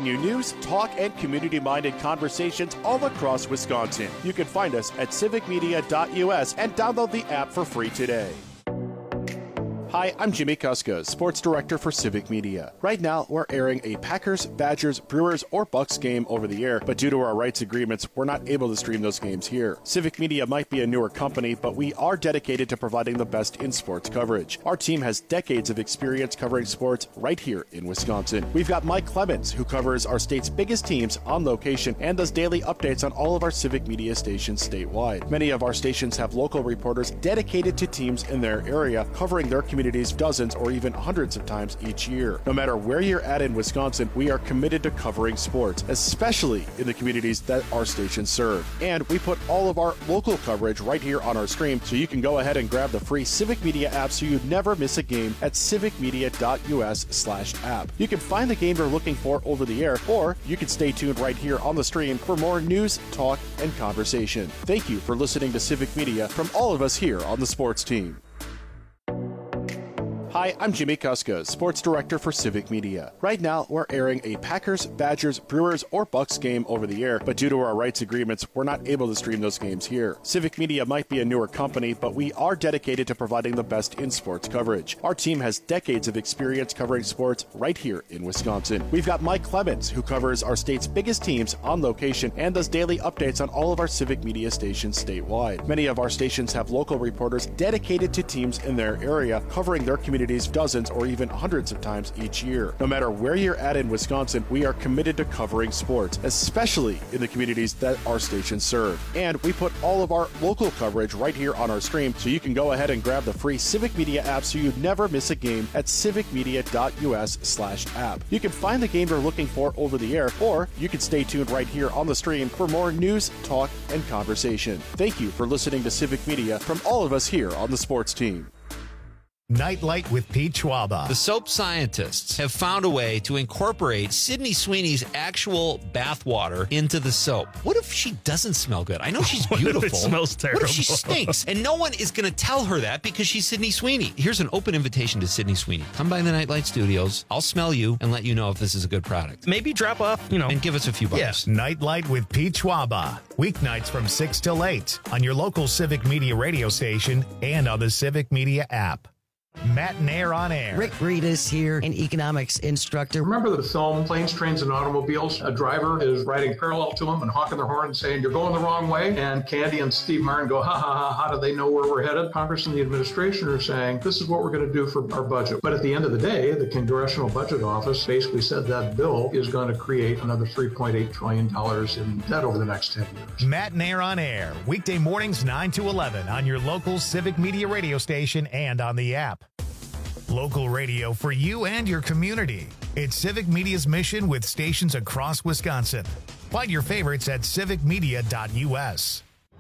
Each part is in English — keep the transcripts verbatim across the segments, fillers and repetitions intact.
you news, talk, and community-minded conversations all across Wisconsin. You can find us at civic media dot U S and download the app for free today. Hi, I'm Jimmy Kuska, Sports Director for Civic Media. Right now, we're airing a Packers, Badgers, Brewers, or Bucks game over the air, but due to our rights agreements, we're not able to stream those games here. Civic Media might be a newer company, but we are dedicated to providing the best in sports coverage. Our team has decades of experience covering sports right here in Wisconsin. We've got Mike Clemens, who covers our state's biggest teams on location and does daily updates on all of our Civic Media stations statewide. Many of our stations have local reporters dedicated to teams in their area, covering their communities dozens or even hundreds of times each year. No matter where you're at in Wisconsin, we are committed to covering sports, especially in the communities that our stations serve. And we put all of our local coverage right here on our stream, so you can go ahead and grab the free Civic Media app so you never miss a game at civic media dot U S slash app. You can find the game you're looking for over the air, or you can stay tuned right here on the stream for more news, talk, and conversation. Thank you for listening to Civic Media from all of us here on the sports team. Hi, I'm Jimmy Kuska, Sports Director for Civic Media. Right now, we're airing a Packers, Badgers, Brewers, or Bucks game over the air, but due to our rights agreements, we're not able to stream those games here. Civic Media might be a newer company, but we are dedicated to providing the best in sports coverage. Our team has decades of experience covering sports right here in Wisconsin. We've got Mike Clemens, who covers our state's biggest teams on location and does daily updates on all of our Civic Media stations statewide. Many of our stations have local reporters dedicated to teams in their area, covering their communities dozens or even hundreds of times each year. No matter where you're at in Wisconsin, we are committed to covering sports, especially in the communities that our stations serve. And we put all of our local coverage right here on our stream, so you can go ahead and grab the free Civic Media app so you never miss a game at civic media dot U S slash app. You can find the game you're looking for over the air, or you can stay tuned right here on the stream for more news, talk, and conversation. Thank you for listening to Civic Media from all of us here on the sports team. Nightlight with Pete Schwaba. The soap scientists have found a way to incorporate Sydney Sweeney's actual bath water into the soap. What if she doesn't smell good? I know she's beautiful. What if it smells terrible? What if she stinks? And no one is going to tell her that because she's Sydney Sweeney. Here's an open invitation to Sydney Sweeney. Come by the Nightlight Studios. I'll smell you and let you know if this is a good product. Maybe drop off, you know. And give us a few bucks. Yes. Nightlight with Pete Schwaba. Weeknights from six till eight on your local Civic Media radio station and on the Civic Media app. Matt Nair on Air. Rick Breedis here, an economics instructor. Remember the film Planes, Trains, and Automobiles? A driver is riding parallel to him and honking their horn and saying, "You're going the wrong way." And Candy and Steve Martin go, ha, ha, ha, how do they know where we're headed? Congress and the administration are saying, this is what we're going to do for our budget. But at the end of the day, the Congressional Budget Office basically said that bill is going to create another three point eight trillion dollars in debt over the next ten years. Matt Nair on Air, weekday mornings nine to eleven on your local Civic Media radio station and on the app. Local radio for you and your community. It's Civic Media's mission with stations across Wisconsin. Find your favorites at civic media dot U S.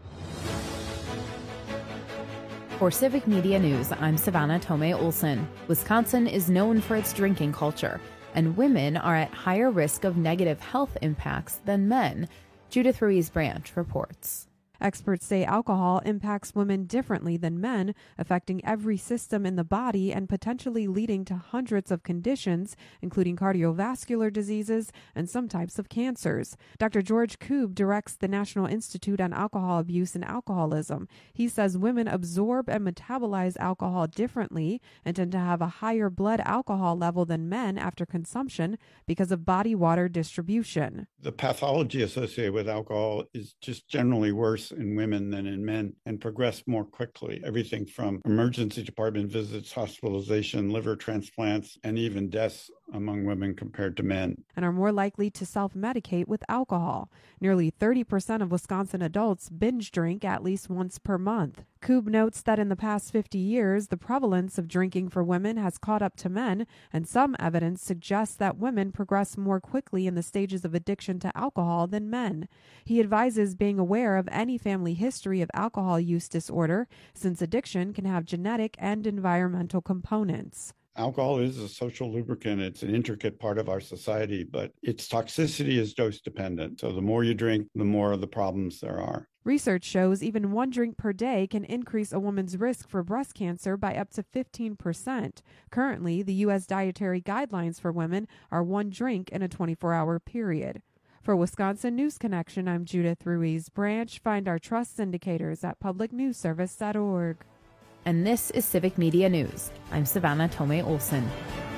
For Civic Media News, I'm Savannah Tomei Olson. Wisconsin is known for its drinking culture, and women are at higher risk of negative health impacts than men. Judith Ruiz Branch reports. Experts say alcohol impacts women differently than men, affecting every system in the body and potentially leading to hundreds of conditions, including cardiovascular diseases and some types of cancers. Doctor George Koob directs the National Institute on Alcohol Abuse and Alcoholism. He says women absorb and metabolize alcohol differently and tend to have a higher blood alcohol level than men after consumption because of body water distribution. The pathology associated with alcohol is just generally worse in women than in men and progress more quickly. Everything from emergency department visits, hospitalization, liver transplants, and even deaths among women compared to men. And are more likely to self-medicate with alcohol. Nearly thirty percent of Wisconsin adults binge drink at least once per month. Koob notes that in the past fifty years, the prevalence of drinking for women has caught up to men, and some evidence suggests that women progress more quickly in the stages of addiction to alcohol than men. He advises being aware of any family history of alcohol use disorder, since addiction can have genetic and environmental components. Alcohol is a social lubricant. It's an intricate part of our society, but its toxicity is dose dependent. So the more you drink, the more of the problems there are. Research shows even one drink per day can increase a woman's risk for breast cancer by up to fifteen percent. Currently, the U S dietary guidelines for women are one drink in a twenty-four hour period. For Wisconsin News Connection, I'm Judith Ruiz Branch. Find our trust indicators at public news service dot org. And this is Civic Media News. I'm Savannah Tomei Olson.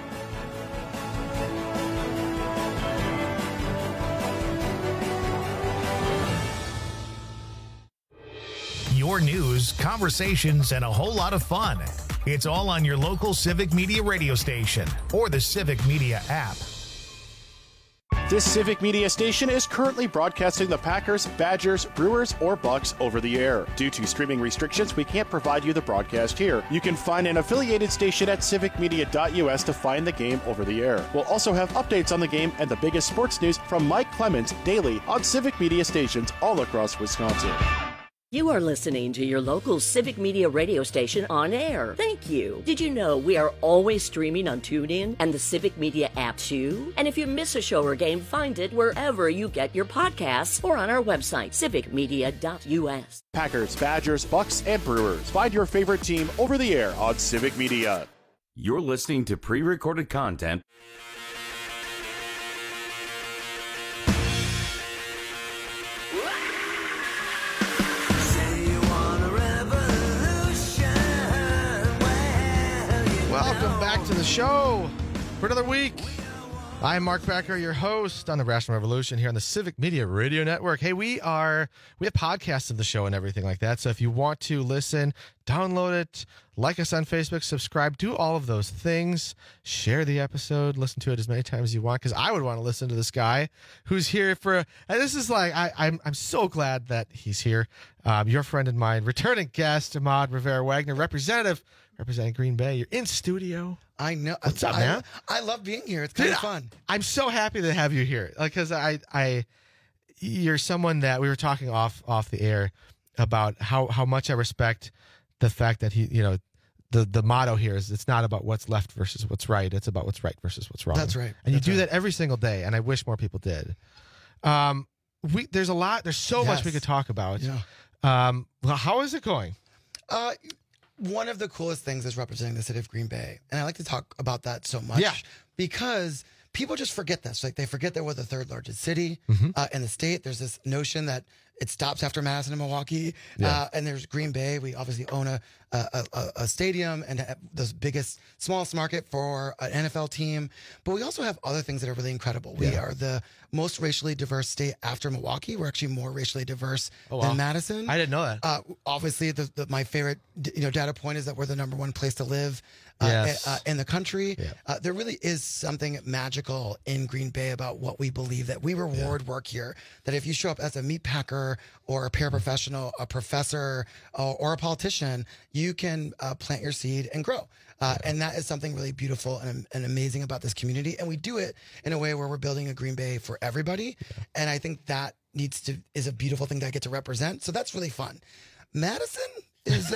Your news, conversations, and a whole lot of fun. It's all on your local Civic Media radio station or the Civic Media app. This Civic Media station is currently broadcasting the Packers, Badgers, Brewers, or Bucks over the air. Due to streaming restrictions, we can't provide you the broadcast here. You can find an affiliated station at civic media dot U S to find the game over the air. We'll also have updates on the game and the biggest sports news from Mike Clemens daily on Civic Media stations all across Wisconsin. You are listening to your local Civic Media radio station on air. Thank you. Did you know we are always streaming on TuneIn and the Civic Media app too? And if you miss a show or game, find it wherever you get your podcasts or on our website, civic media dot U S. Packers, Badgers, Bucks, and Brewers. Find your favorite team over the air on Civic Media. You're listening to pre-recorded content. Welcome back to the show for another week. I'm Mark Becker, your host on the Rational Revolution here on the Civic Media Radio Network. Hey, we are, we have podcasts of the show and everything like that. So if you want to listen, download it, like us on Facebook, subscribe, do all of those things, share the episode, listen to it as many times as you want, because I would want to listen to this guy who's here for, and this is like, I, I'm I'm so glad that he's here. Um, your friend and mine, returning guest, Ahmad Rivera-Wagner, representative, representing Green Bay. You're in studio. I know. What's up, I, man? I love being here. It's kind Dude, of fun. I'm so happy to have you here. Like, cause I, I, you're someone that we were talking off, off the air about how, how much I respect the fact that he, you know, the, the motto here is it's not about what's left versus what's right. It's about what's right versus what's wrong. That's right. And That's you do right. that every single day. And I wish more people did. Um, we, there's a lot, there's so Yes. much we could talk about. Yeah. Um, well, how is it going? Uh, one of the coolest things is representing the city of Green Bay. And I like to talk about that so much Yeah. because people just forget this. Like they forget that we're the third largest city Mhm. uh, in the state. There's this notion that it stops after Madison and Milwaukee. Yeah. Uh, and there's Green Bay. We obviously own a, a, a, a stadium and have the biggest, smallest market for an N F L team. But we also have other things that are really incredible. We Yeah. are the most racially diverse state after Milwaukee. We're actually more racially diverse Oh, wow. than Madison. I didn't know that. Uh, obviously, the, the, my favorite d- you know data point is that we're the number one place to live uh, Yes. uh, in the country. Yeah. Uh, there really is something magical in Green Bay about what we believe, that we reward work here. That if you show up as a meat packer or a paraprofessional, a professor, uh, or a politician, you can uh, plant your seed and grow. Uh, and that is something really beautiful and, and amazing about this community. And we do it in a way where we're building a Green Bay for everybody. And I think that needs to is a beautiful thing that I get to represent. So that's really fun. Madison is,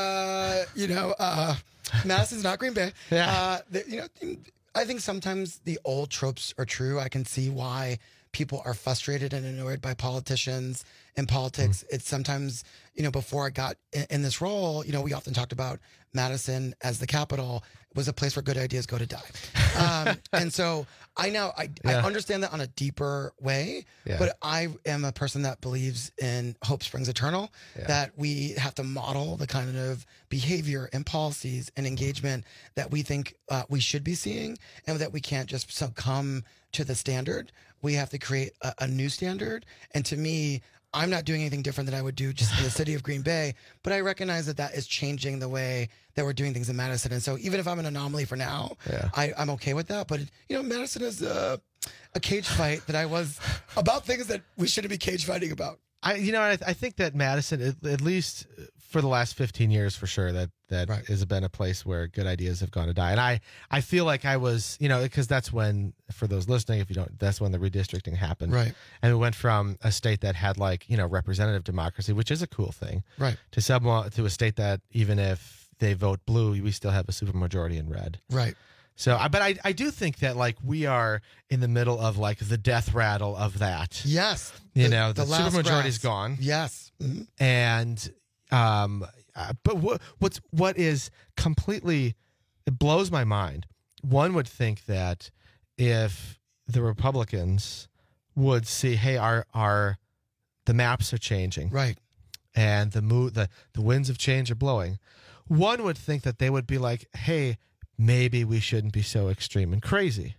uh, you know, uh, Madison's not Green Bay. Yeah. Uh, the, you know, I think sometimes the old tropes are true. I can see why people are frustrated and annoyed by politicians and politics. Mm. It's sometimes, you know, before I got in, in this role, you know, we often talked about Madison as the capital was a place where good ideas go to die. Um, and so I now, I, Yeah. I understand that on a deeper way, Yeah. but I am a person that believes in hope springs eternal, Yeah. that we have to model the kind of behavior and policies and engagement that we think uh, we should be seeing, and that we can't just succumb to the standard. We have to create a, a new standard. And to me, I'm not doing anything different than I would do just in the city of Green Bay, but I recognize that that is changing the way that we're doing things in Madison. And so even if I'm an anomaly for now, Yeah. I, I'm okay with that. But, you know, Madison is a, a cage fight that I was about things that we shouldn't be cage fighting about. I, you know, I, I think that Madison, at, at least for the last fifteen years, for sure, that that Right. has been a place where good ideas have gone to die. And I, I feel like I was, you know, because that's when, for those listening, if you don't, that's when the redistricting happened. Right. And we went from a state that had like, you know, representative democracy, which is a cool thing, Right. to someone to a state that even if they vote blue, we still have a supermajority in red. Right. So, I but I, I do think that like we are in the middle of like the death rattle of that. Yes. You the, know, the, the last supermajority is grasp. gone. Yes. Mm-hmm. And, um, uh, but what, what's, what is completely, it blows my mind. One would think that if the Republicans would see, hey, our, our, the maps are changing. Right. And the mo- the, the winds of change are blowing. One would think that they would be like, hey, maybe we shouldn't be so extreme and crazy.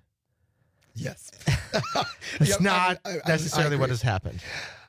Yes. It's Yep, not I- I- I- necessarily I what agree. has happened.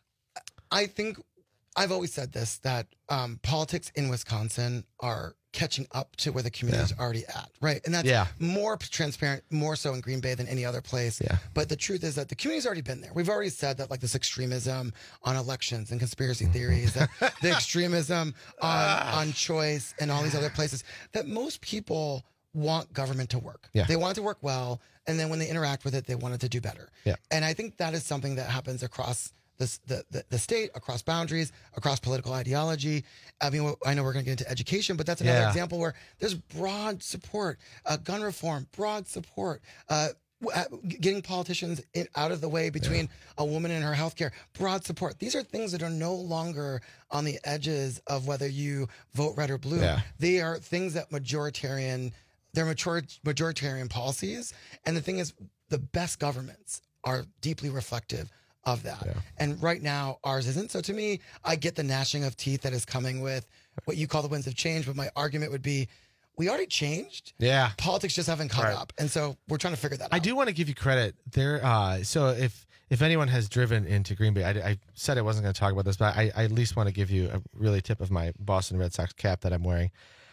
I think I've always said this, that um, politics in Wisconsin are catching up to where the community is Yeah. already at, right? And that's Yeah. more transparent, more so in Green Bay than any other place. Yeah. But the truth is that the community's already been there. We've already said that, like, this extremism on elections and conspiracy Mm-hmm. theories, that the extremism on, on choice and all these other places, that most people want government to work. Yeah. They want it to work well, and then when they interact with it, they want it to do better. Yeah. And I think that is something that happens across this, the, the the state, across boundaries, across political ideology. I mean, I know we're going to get into education, but that's another Yeah. example where there's broad support, uh, gun reform, broad support, uh, w- uh, getting politicians in, out of the way between a woman and her healthcare, broad support. These are things that are no longer on the edges of whether you vote red or blue. Yeah. They are things that majoritarian, they're major, majoritarian policies. And the thing is, the best governments are deeply reflective of that. Yeah. And right now, ours isn't. So to me, I get the gnashing of teeth that is coming with what you call the winds of change. But my argument would be, we already changed. Yeah. Politics just haven't caught Right. up. And so we're trying to figure that I out. do want to give you credit there. Uh, so if if anyone has driven into Green Bay, I, I said I wasn't going to talk about this, but I, I at least want to give you a really tip of my Boston Red Sox cap that I'm wearing.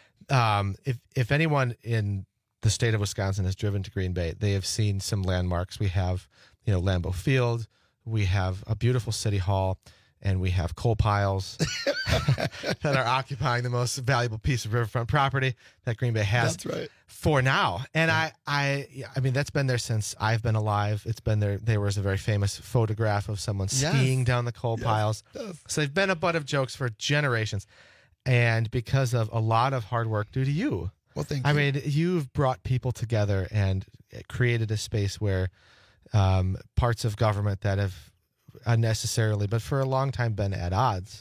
Um, if if anyone in the state of Wisconsin has driven to Green Bay, they have seen some landmarks. We have, you know, Lambeau Field. We have a beautiful city hall, and we have coal piles that are occupying the most valuable piece of riverfront property that Green Bay has. That's right. For now. And I, I, I mean, that's been there since I've been alive. It's been there. There was a very famous photograph of someone Yes. skiing down the coal Yes, piles. yes. So they've been a butt of jokes for generations. And because of a lot of hard work due to you, Well, thank I you. mean, you've brought people together and created a space where um, parts of government that have unnecessarily, but for a long time been at odds,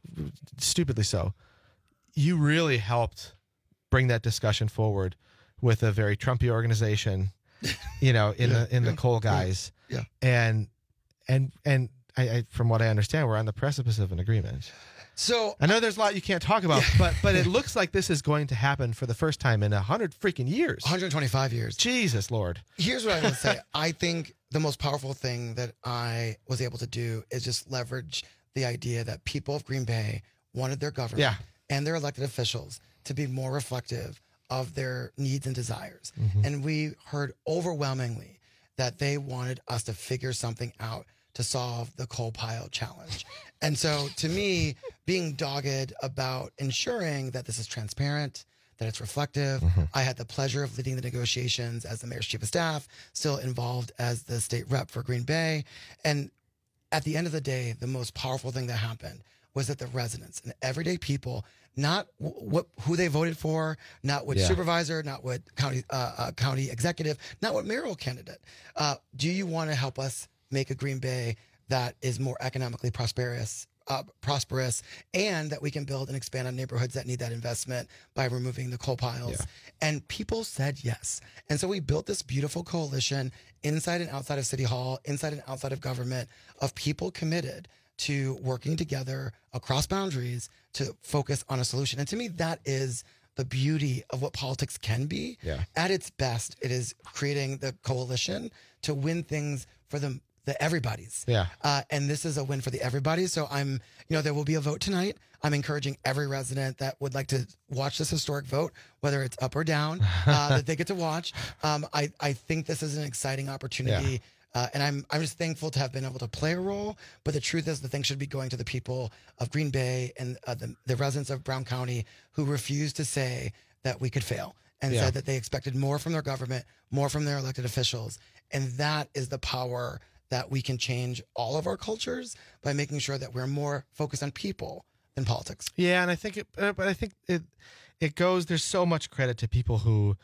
stupidly so, you really helped bring that discussion forward with a very Trumpy organization, you know, in Yeah, the in yeah, the coal guys, yeah. and and and I, I, from what I understand, we're on the precipice of an agreement. So I know there's a lot you can't talk about, but but it looks like this is going to happen for the first time in a hundred freaking years. one hundred twenty-five years. Jesus Lord. Here's what I want to say. I think the most powerful thing that I was able to do is just leverage the idea that people of Green Bay wanted their government Yeah. and their elected officials to be more reflective of their needs and desires. Mhm. And we heard overwhelmingly that they wanted us to figure something out to solve the coal pile challenge. And so to me, being dogged about ensuring that this is transparent, that it's reflective. Mm-hmm. I had the pleasure of leading the negotiations as the mayor's chief of staff, still involved as the state rep for Green Bay. And at the end of the day, the most powerful thing that happened was that the residents and everyday people, not w- what who they voted for, not what Yeah. supervisor, not what county uh, uh, county executive, not what mayoral candidate. Uh, do you want to help us make a Green Bay that is more economically prosperous, uh, prosperous, and that we can build and expand on neighborhoods that need that investment by removing the coal piles? Yeah. And people said yes. And so we built this beautiful coalition inside and outside of City Hall, inside and outside of government, of people committed to working together across boundaries to focus on a solution. And to me, that is the beauty of what politics can be. Yeah. At its best, it is creating the coalition to win things for the the everybody's. Yeah. Uh, and this is a win for the everybody. So I'm, you know, there will be a vote tonight. I'm encouraging every resident that would like to watch this historic vote, whether it's up or down, uh, that they get to watch. Um, I, I think this is an exciting opportunity. Uh, and I'm I'm just thankful to have been able to play a role. But the truth is, the thing should be going to the people of Green Bay and uh, the, the residents of Brown County who refused to say that we could fail and Yeah. said that they expected more from their government, more from their elected officials. And that is the power that we can change all of our cultures by making sure that we're more focused on people than politics. Yeah, and I think it, uh, but I think it, it goes. There's so much credit to people who,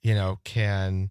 you know, can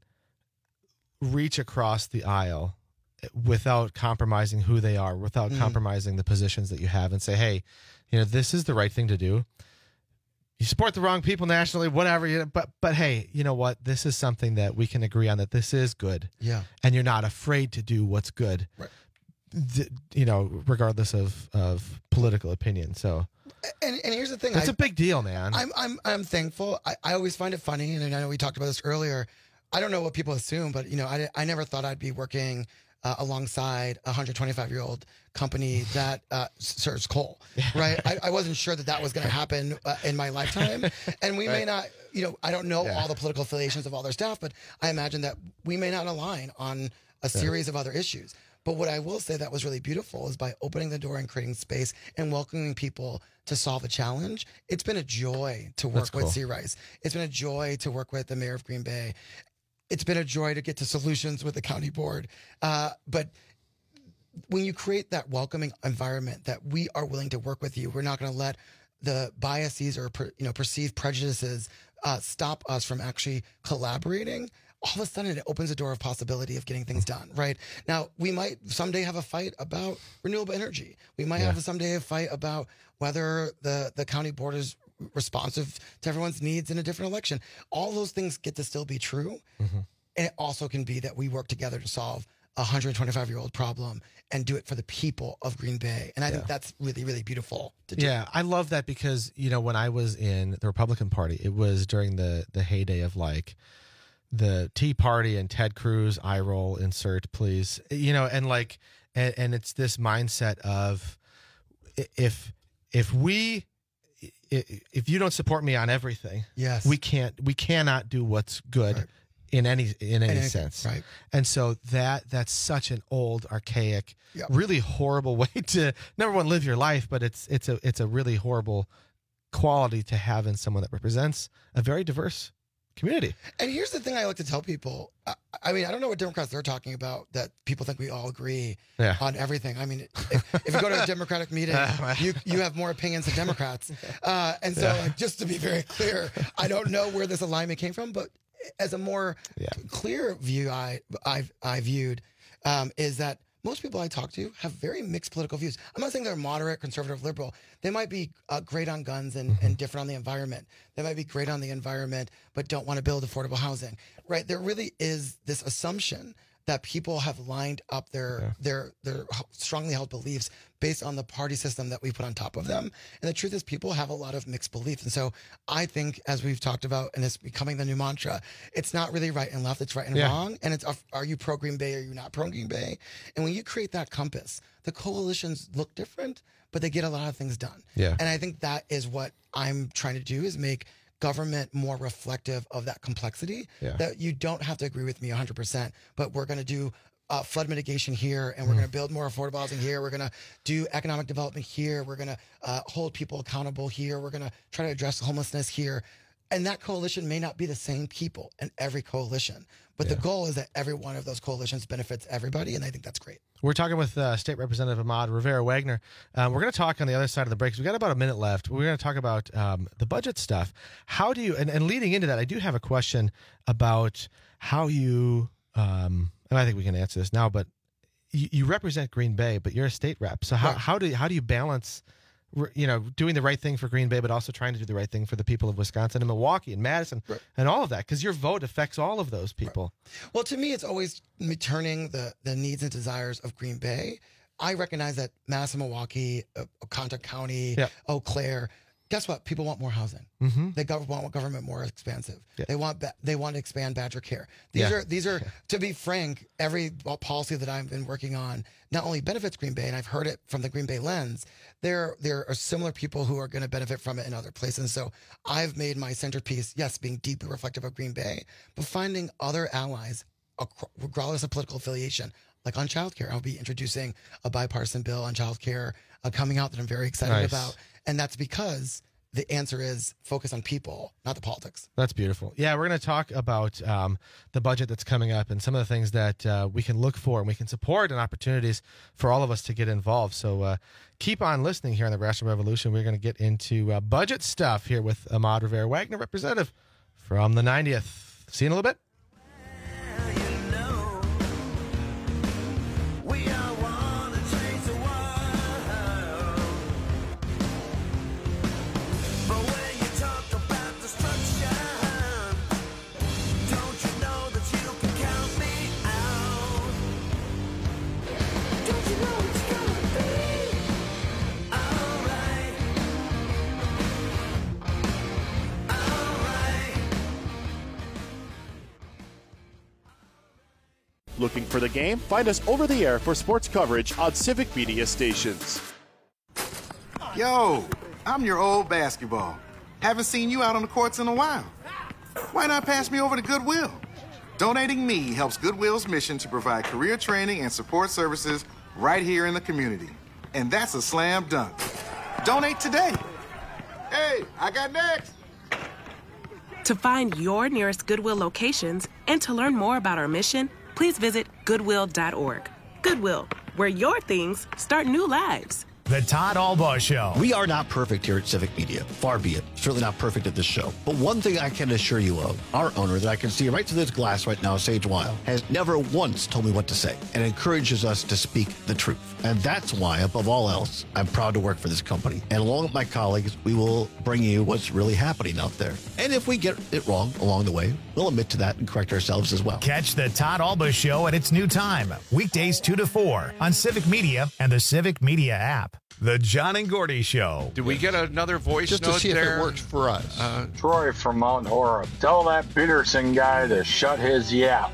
reach across the aisle without compromising who they are, without mm. compromising the positions that you have, and say, hey, you know, this is the right thing to do. You support the wrong people nationally, whatever, you know, but but hey, you know what? This is something that we can agree on, that this is good. Yeah. And you're not afraid to do what's good. Right. Th- you know, regardless of, of political opinion. So And, and here's the thing. It's I, a big deal, man. I'm I'm I'm thankful. I, I always find it funny, and I know we talked about this earlier. I don't know what people assume, but you know, I, I never thought I'd be working uh, alongside a one hundred twenty-five year old company that uh, serves coal, right? I, I wasn't sure that that was going to happen uh, in my lifetime, and we right. may not. You know, I don't know yeah. all the political affiliations of all their staff, but I imagine that we may not align on a series yeah. of other issues. But what I will say that was really beautiful is by opening the door and creating space and welcoming people to solve a challenge. It's been a joy to work cool. with C. Rice. It's been a joy to work with the mayor of Green Bay. It's been a joy to get to solutions with the county board. Uh, but when you create that welcoming environment that we are willing to work with you, we're not going to let the biases or per, you know perceived prejudices uh, stop us from actually collaborating. All of a sudden, it opens a door of possibility of getting things done, right? Now, we might someday have a fight about renewable energy. We might yeah. have someday a fight about whether the, the county board is responsive to everyone's needs in a different election. All those things get to still be true. Mm-hmm. And it also can be that we work together to solve a one hundred twenty-five year old problem and do it for the people of Green Bay. And I yeah. think that's really, really beautiful to do. Yeah, I love that because, you know, when I was in the Republican Party, it was during the, the heyday of like, the Tea Party and Ted Cruz, eye roll, insert, please. You know, and like, and, and it's this mindset of if if we if you don't support me on everything, yes, we can't we cannot do what's good right. in any in any anything, sense. Right. And so that that's such an old, archaic, yep. really horrible way to number one live your life, but it's it's a it's a really horrible quality to have in someone that represents a very diverse community. And here's the thing I like to tell people. I, I mean, I don't know what Democrats they're talking about that people think we all agree yeah. on everything. I mean, if, if you go to a Democratic meeting, you you have more opinions than Democrats. Uh, and so yeah. like, just to be very clear, I don't know where this alignment came from, but as a more yeah. clear view I, I've, I viewed um, is that most people I talk to have very mixed political views. I'm not saying they're moderate, conservative, liberal. They might be uh, great on guns and, mm-hmm. and different on the environment. They might be great on the environment, but don't want to build affordable housing, right? There really is this assumption that people have lined up their yeah. their their strongly held beliefs based on the party system that we put on top of them. And the truth is people have a lot of mixed beliefs. And so I think, as we've talked about, and it's becoming the new mantra, it's not really right and left, it's right and yeah. wrong. And it's, are you pro Green Bay or are you not pro Green Bay? And when you create that compass, the coalitions look different, but they get a lot of things done. Yeah. And I think that is what I'm trying to do, is make government more reflective of that complexity, yeah. that you don't have to agree with me one hundred percent, but we're going to do uh, flood mitigation here, and we're mm. going to build more affordable housing here. We're going to do economic development here. We're going to uh, hold people accountable here. We're going to try to address homelessness here. And that coalition may not be the same people in every coalition, but yeah. the goal is that every one of those coalitions benefits everybody, and I think that's great. We're talking with uh, State Representative Ahmad Rivera-Wagner. Um, we're going to talk on the other side of the break, because we've got about a minute left. We're going to talk about um, the budget stuff. How do you, and, and leading into that, I do have a question about how you, um, and I think we can answer this now, but you, you represent Green Bay, but you're a state rep. So how, right. how do you, how do you balance, you know, doing the right thing for Green Bay, but also trying to do the right thing for the people of Wisconsin and Milwaukee and Madison right. and all of that? Because your vote affects all of those people. Right. Well, to me, it's always turning the, the needs and desires of Green Bay. I recognize that Madison, Milwaukee, uh, Oconto County, yeah. Eau Claire, guess what? People want more housing. Mm-hmm. They gov- want government more expansive. Yeah. They want ba- they want to expand Badger Care. These yeah. are these are yeah. to be frank, every policy that I've been working on not only benefits Green Bay, and I've heard it from the Green Bay lens. There there are similar people who are going to benefit from it in other places. So I've made my centerpiece, yes, being deeply reflective of Green Bay, but finding other allies, regardless of political affiliation. Like on childcare, I'll be introducing a bipartisan bill on childcare uh, coming out that I'm very excited nice. about, and that's because the answer is focus on people, not the politics. That's beautiful. Yeah, we're going to talk about um, the budget that's coming up and some of the things that uh, we can look for and we can support and opportunities for all of us to get involved. So uh, keep on listening here on the Rational Revolution. We're going to get into uh, budget stuff here with Ahmad Rivera-Wagner, representative from the ninetieth. See you in a little bit. Looking for the game? Find us over the air for sports coverage on Civic Media stations. Yo, I'm your old basketball. Haven't seen you out on the courts in a while. Why not pass me over to Goodwill? Donating me helps Goodwill's mission to provide career training and support services right here in the community. And that's a slam dunk. Donate today. Hey, I got next. To find your nearest Goodwill locations and to learn more about our mission, please visit goodwill dot org. Goodwill, where your things start new lives. The Todd Albaugh Show. We are not perfect here at Civic Media. Far be it. Certainly not perfect at this show. But one thing I can assure you of, our owner that I can see right through this glass right now, Sage Weil, has never once told me what to say and encourages us to speak the truth. And that's why, above all else, I'm proud to work for this company. And along with my colleagues, we will bring you what's really happening out there. And if we get it wrong along the way, we'll admit to that and correct ourselves as well. Catch the Todd Albaugh Show at its new time, weekdays two to four on Civic Media and the Civic Media app. The John and Gordy Show. Did we get another voice Just note to see there? if it works for us. Uh, Troy from Mount Horeb. Tell that Peterson guy to shut his yap.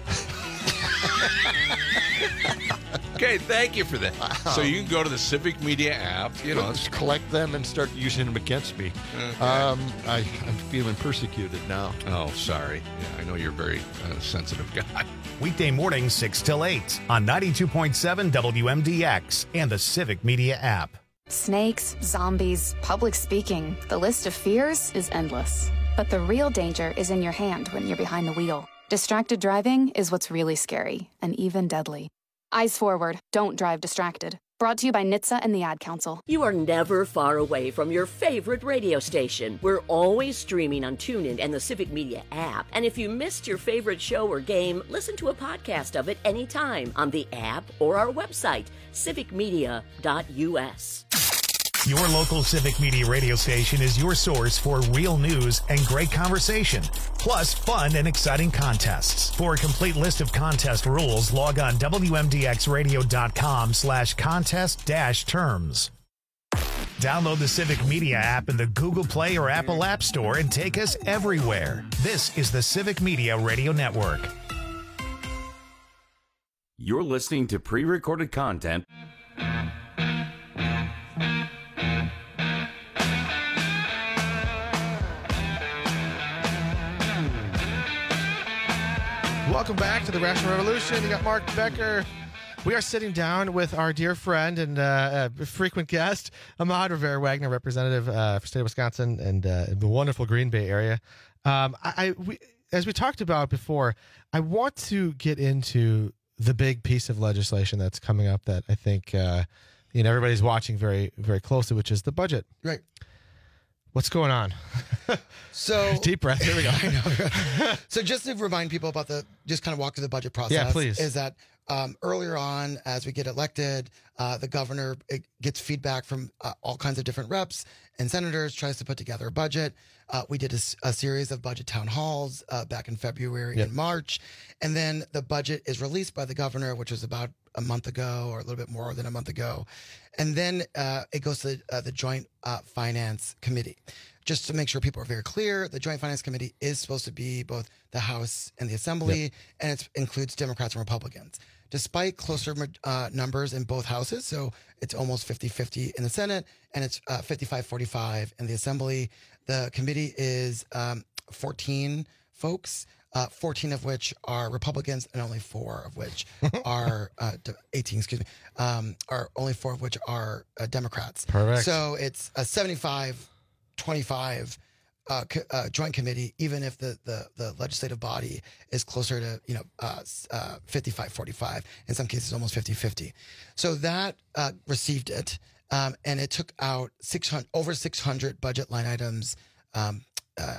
Okay, thank you for that. Wow. So you can go to the Civic Media app. You know, Let's collect them and start using them against me. Okay. Um, I, I'm feeling persecuted now. Oh, sorry. Yeah, I know you're a very uh, sensitive guy. Weekday mornings six till eight on ninety-two point seven W M D X and the Civic Media app. Snakes, zombies, public speaking. The list of fears is endless. But the real danger is in your hand when you're behind the wheel. Distracted driving is what's really scary and even deadly. Eyes forward. Don't drive distracted. Brought to you by N H T S A and the Ad Council. You are never far away from your favorite radio station. We're always streaming on TuneIn and the Civic Media app. And if you missed your favorite show or game, listen to a podcast of it anytime on the app or our website, civic media dot U S. Your local Civic Media radio station is your source for real news and great conversation, plus fun and exciting contests. For a complete list of contest rules, log on W M D X radio dot com slash contest dash terms. Download the Civic Media app in the Google Play or Apple App Store and take us everywhere. This is the Civic Media Radio Network. You're listening to pre-recorded content. Welcome back to the Rational Revolution. You got Mark Becker. We are sitting down with our dear friend and uh, uh, frequent guest, Ahmad Rivera-Wagner, representative uh, for state of Wisconsin and uh, the wonderful Green Bay area. Um, I, I we, as we talked about before, I want to get into the big piece of legislation that's coming up that I think uh, you know everybody's watching very, very closely, which is the budget. Right. What's going on? So deep breath. Here we go. I know. So just to remind people about the, just kind of walk through the budget process. Yeah, please. Is that um, earlier on, as we get elected, uh, the governor it gets feedback from uh, all kinds of different reps and senators, tries to put together a budget. Uh, we did a, a series of budget town halls uh, back in February Yep. and March, and then the budget is released by the governor, which was about a month ago or a little bit more than a month ago. And then uh, it goes to uh, the Joint uh, Finance Committee. Just to make sure people are very clear, the Joint Finance Committee is supposed to be both the House and the Assembly, Yep. and it includes Democrats and Republicans. Despite closer uh, numbers in both houses, so it's almost fifty-fifty in the Senate, and it's uh, fifty-five forty-five in the Assembly, the committee is um, fourteen folks, uh, fourteen of which are Republicans, and only four of which are, uh, eighteen, excuse me, um, are only four of which are uh, Democrats. Perfect. So it's a seventy-five twenty-five uh, co- uh, joint committee, even if the, the, the legislative body is closer to, you know, uh, uh, fifty-five forty-five, in some cases almost fifty-fifty. So that uh, received it, um, and it took out six hundred over six hundred budget line items um, uh,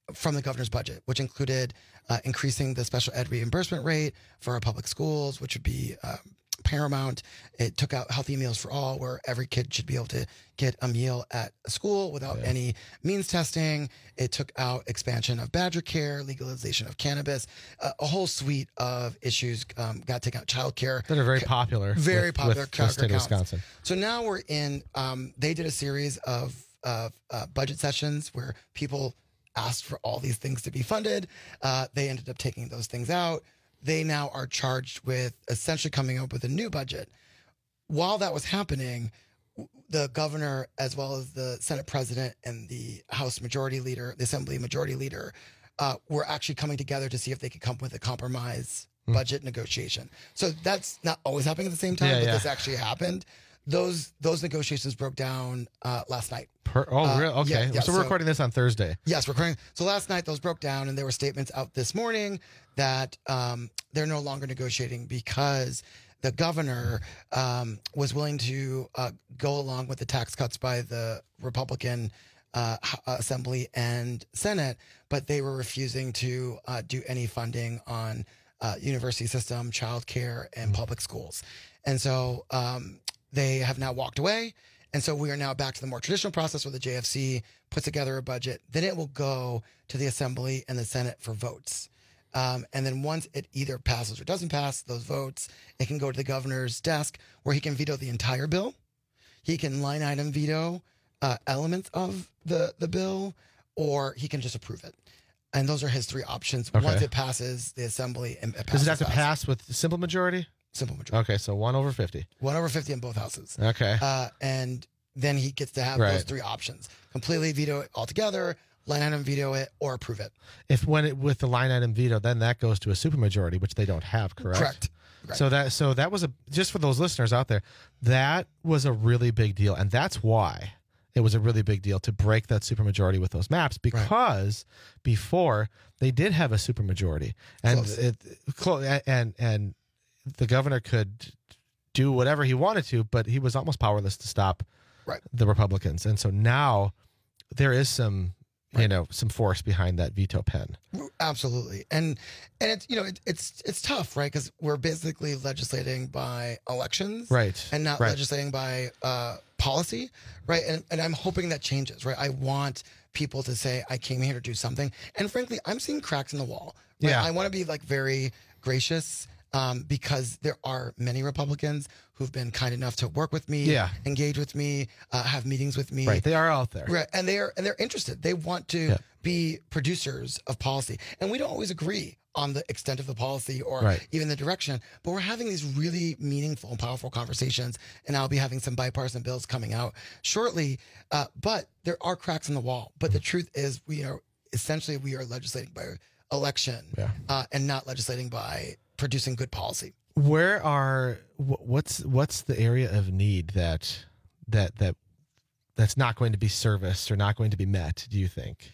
from the governor's budget, which included uh, increasing the special ed reimbursement rate for our public schools, which would be uh, paramount. It took out healthy meals for all, where every kid should be able to get a meal at a school without yeah. any means testing. It took out expansion of Badger Care, legalization of cannabis, uh, a whole suite of issues um, got taken out. Childcare that are very popular, very with, popular. with the state of Wisconsin. So now we're in. Um, they did a series of of uh, budget sessions where people asked for all these things to be funded. Uh, they ended up taking those things out. They now are charged with essentially coming up with a new budget. While that was happening, the governor, as well as the Senate president and the House majority leader, the Assembly majority leader, uh, were actually coming together to see if they could come up with a compromise mm. budget negotiation. So that's not always happening at the same time, yeah, but yeah. this actually happened. Those those negotiations broke down uh, last night. Per, oh, uh, real? Okay. Yeah, yeah, so we're so, recording this on Thursday. Yes, we're recording. So last night those broke down, and there were statements out this morning that um, they're no longer negotiating because the governor um, was willing to uh, go along with the tax cuts by the Republican uh, Assembly and Senate, but they were refusing to uh, do any funding on uh, university system, childcare, and mm-hmm. public schools. And so um, they have now walked away. And so we are now back to the more traditional process where the J F C puts together a budget. Then it will go to the Assembly and the Senate for votes. Um, and then once it either passes or doesn't pass those votes, it can go to the governor's desk where he can veto the entire bill. He can line item veto uh, elements of the, the bill, or he can just approve it. And those are his three options. Okay. Once it passes the Assembly and it passes. Does it have to pass. pass with simple majority? Simple majority. Okay, so one over fifty. One over fifty in both houses. Okay. Uh, and then he gets to have right. those three options: completely veto it altogether, line item veto it, or approve it. If when it with the line item veto, then that goes to a supermajority, which they don't have, correct? Correct. Correct. So that so that was a just for those listeners out there, that was a really big deal, and that's why it was a really big deal to break that supermajority with those maps, because right. before they did have a supermajority, and Close. it close and and the governor could do whatever he wanted to, but he was almost powerless to stop right. the Republicans. And so now there is some, right. you know, some force behind that veto pen. Absolutely. And, and it's, you know, it, it's, it's tough, right? Because we're basically legislating by elections, right. and not right. legislating by uh, policy, right? And, and I'm hoping that changes, right? I want people to say, I came here to do something. And frankly, I'm seeing cracks in the wall. Right? Yeah. I want to be like very gracious Um, because there are many Republicans who've been kind enough to work with me, yeah. engage with me, uh, have meetings with me. Right, they are out there, right? And they are, and they're interested. They want to yeah. be producers of policy, and we don't always agree on the extent of the policy or right. even the direction. But we're having these really meaningful and powerful conversations, and I'll be having some bipartisan bills coming out shortly. Uh, but there are cracks in the wall. But the truth is, we are essentially we are legislating by election, yeah. uh, and not legislating by producing good policy. Where are what's what's the area of need that that that that's not going to be serviced or not going to be met, do you think?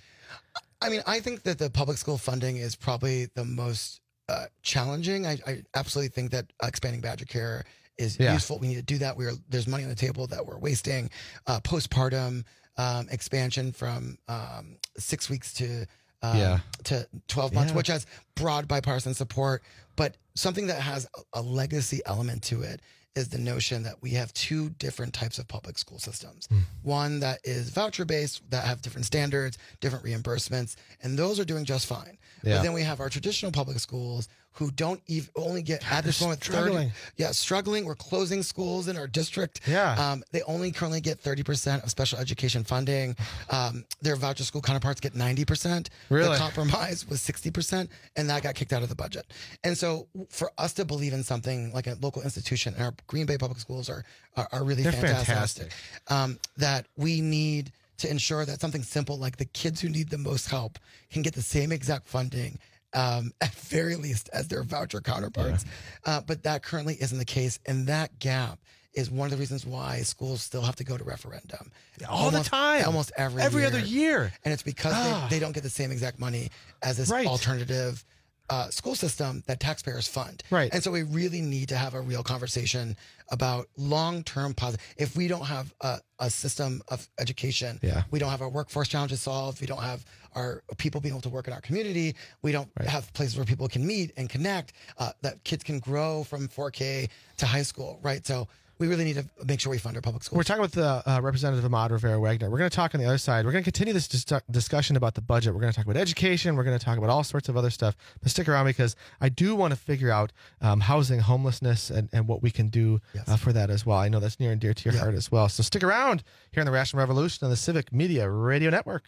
I mean, I think that the public school funding is probably the most uh, challenging. I, I absolutely think that expanding Badger Care is yeah. useful. We need to do that. We're there's money on the table that we're wasting. Uh, postpartum um, expansion from um, six weeks to Um, yeah. to twelve months, yeah. which has broad bipartisan support. But something that has a, a legacy element to it is the notion that we have two different types of public school systems. Mm. One that is voucher-based, that have different standards, different reimbursements, and those are doing just fine. Yeah. But then we have our traditional public schools who don't even only get at this moment struggling. thirty Yeah, struggling. We're closing schools in our district. Yeah. Um, they only currently get thirty percent of special education funding. Um, their voucher school counterparts get ninety percent. Really? The compromise was sixty percent, and that got kicked out of the budget. And so for us to believe in something like a local institution, and our Green Bay public schools are are, are really They're fantastic, fantastic. Um, that we need to ensure that something simple like the kids who need the most help can get the same exact funding Um, at very least as their voucher counterparts. Yeah. Uh, but that currently isn't the case. And that gap is one of the reasons why schools still have to go to referendum. All almost, the time. Almost every Every year. other year. And it's because ah. they, they don't get the same exact money as this right. alternative uh, school system that taxpayers fund. Right. And so we really need to have a real conversation about long-term positive. If we don't have a, a system of education, yeah. we don't have our workforce challenges solved, we don't have our people being able to work in our community, we don't right. have places where people can meet and connect, uh, that kids can grow from four K to high school, right? So we really need to make sure we fund our public schools. We're talking with the uh, representative Ahmad Rivera Wagner. We're going to talk on the other side. We're going to continue this dis- discussion about the budget. We're going to talk about education. We're going to talk about all sorts of other stuff. But stick around because I do want to figure out um, housing, homelessness, and, and what we can do yes. uh, for that as well. I know that's near and dear to your yeah. heart as well. So stick around here on the Rational Revolution on the Civic Media Radio Network.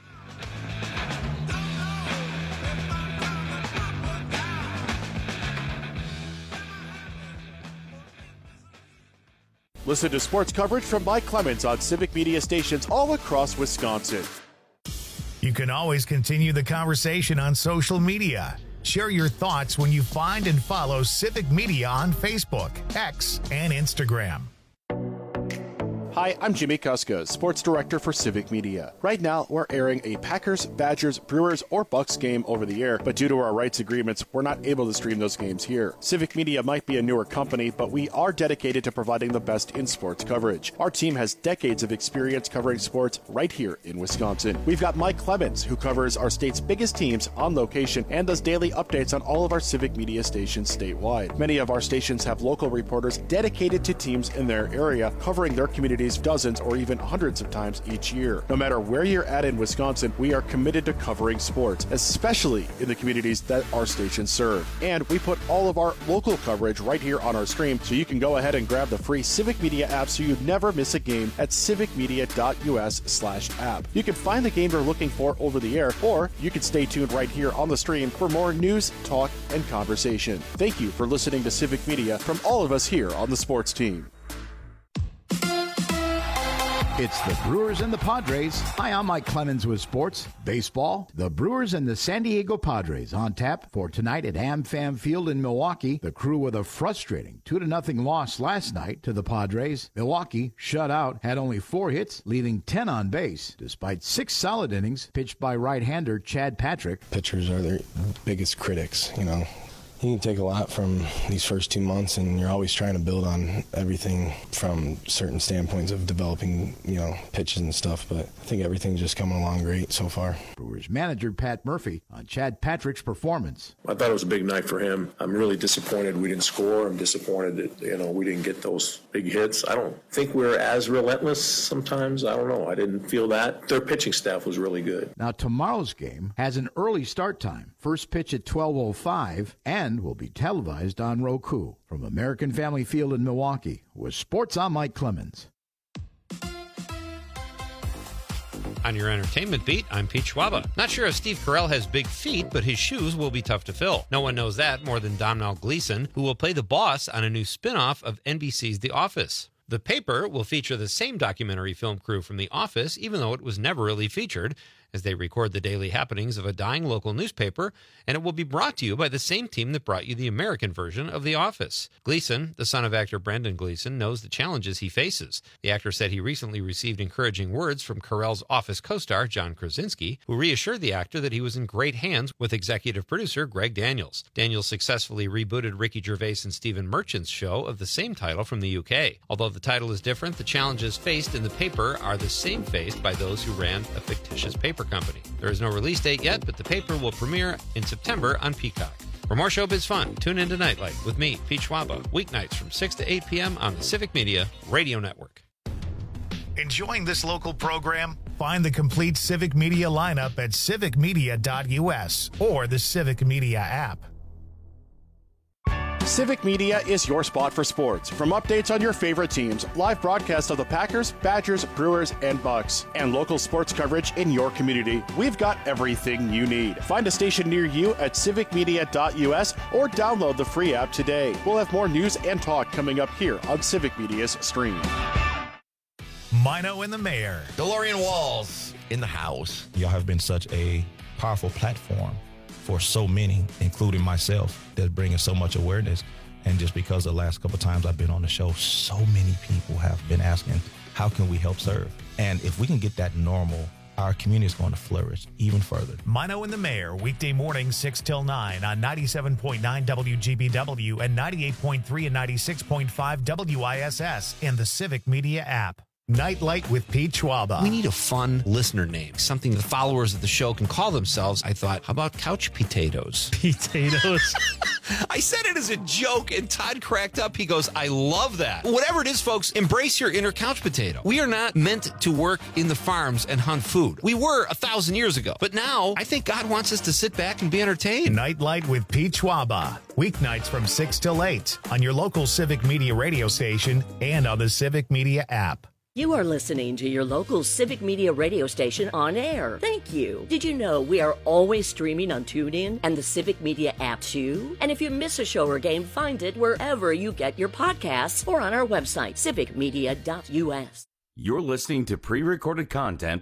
Listen to sports coverage from Mike Clemens on Civic Media stations all across Wisconsin. You can always continue the conversation on social media. Share your thoughts when you find and follow Civic Media on Facebook, X, and Instagram. Hi, I'm Jimmy Kuska, Sports Director for Civic Media. Right now, we're airing a Packers, Badgers, Brewers, or Bucks game over the air, but due to our rights agreements, we're not able to stream those games here. Civic Media might be a newer company, but we are dedicated to providing the best in sports coverage. Our team has decades of experience covering sports right here in Wisconsin. We've got Mike Clemens, who covers our state's biggest teams on location and does daily updates on all of our Civic Media stations statewide. Many of our stations have local reporters dedicated to teams in their area, covering their communities dozens or even hundreds of times each year. No matter where you're at in Wisconsin, we are committed to covering sports, especially in the communities that our stations serve. And we put all of our local coverage right here on our stream, so you can go ahead and grab the free Civic Media app so you never miss a game at civicmedia.us slash app. You can find the game you're looking for over the air, or you can stay tuned right here on the stream for more news, talk, and conversation. Thank you for listening to Civic Media from all of us here on the sports team. It's the Brewers and the Padres. Hi, I'm Mike Clemens with Sports Baseball. The Brewers and the San Diego Padres on tap for tonight at AmFam Field in Milwaukee. The Crew with a frustrating two to nothing loss last night to the Padres. Milwaukee, shut out, had only four hits, leaving ten on base, despite six solid innings pitched by right-hander Chad Patrick. Pitchers are their biggest critics, you know. You can take a lot from these first two months, and you're always trying to build on everything from certain standpoints of developing, you know, pitches and stuff. But I think everything's just coming along great so far. Brewers manager Pat Murphy on Chad Patrick's performance. I thought it was a big night for him. I'm really disappointed we didn't score. I'm disappointed that, you know, we didn't get those big hits. I don't think we're as relentless sometimes. I don't know. I didn't feel that. Their pitching staff was really good. Now, tomorrow's game has an early start time. First pitch at twelve oh five and will be televised on Roku. From American Family Field in Milwaukee, with Sports, I'm Mike Clemens. On your entertainment beat, I'm Pete Schwaba. Not sure if Steve Carell has big feet, but his shoes will be tough to fill. No one knows that more than Domhnall Gleeson, who will play the boss on a new spin-off of N B C's The Office. The paper will feature the same documentary film crew from The Office, even though it was never really featured, as they record the daily happenings of a dying local newspaper, and it will be brought to you by the same team that brought you the American version of The Office. Gleeson, the son of actor Brendan Gleeson, knows the challenges he faces. The actor said he recently received encouraging words from Carell's Office co-star John Krasinski, who reassured the actor that he was in great hands with executive producer Greg Daniels. Daniels successfully rebooted Ricky Gervais and Stephen Merchant's show of the same title from the U K. Although the title is different, the challenges faced in the paper are the same faced by those who ran a fictitious paper company. There is no release date yet, but the paper will premiere in September on Peacock. For more showbiz fun, tune in to Nightlight with me, Pete Schwaba, weeknights from six to eight p.m. on the Civic Media Radio Network. Enjoying this local program? Find the complete Civic Media lineup at civic media dot u s or the Civic Media app. Civic Media is your spot for sports. From updates on your favorite teams, live broadcasts of the Packers, Badgers, Brewers, and Bucks, and local sports coverage in your community, we've got everything you need. Find a station near you at civic media dot u s or download the free app today. We'll have more news and talk coming up here on Civic Media's stream. Mino and the Mayor. DeLorean Walls in the house. Y'all have been such a powerful platform for so many, including myself, that's bringing so much awareness. And just because the last couple of times I've been on the show, so many people have been asking, how can we help serve? And if we can get that normal our community is going to flourish even further. Mino and the Mayor, weekday morning, six till nine on ninety-seven point nine W G B W and ninety-eight point three and ninety-six point five W I S S in the Civic Media app. Nightlight with Pete Schwaba. We need a fun listener name, something the followers of the show can call themselves. I thought, how about couch potatoes? Potatoes. I said it as a joke, and Todd cracked up. He goes, I love that. Whatever it is, folks, embrace your inner couch potato. We are not meant to work in the farms and hunt food. We were a thousand years ago. But now, I think God wants us to sit back and be entertained. Nightlight with Pete Schwaba. Weeknights from six till eight on your local Civic Media radio station and on the Civic Media app. You are listening to your local Civic Media radio station on air. Thank you. Did you know we are always streaming on TuneIn and the Civic Media app too? And if you miss a show or game, find it wherever you get your podcasts or on our website, civic media dot U S. You're listening to pre-recorded content.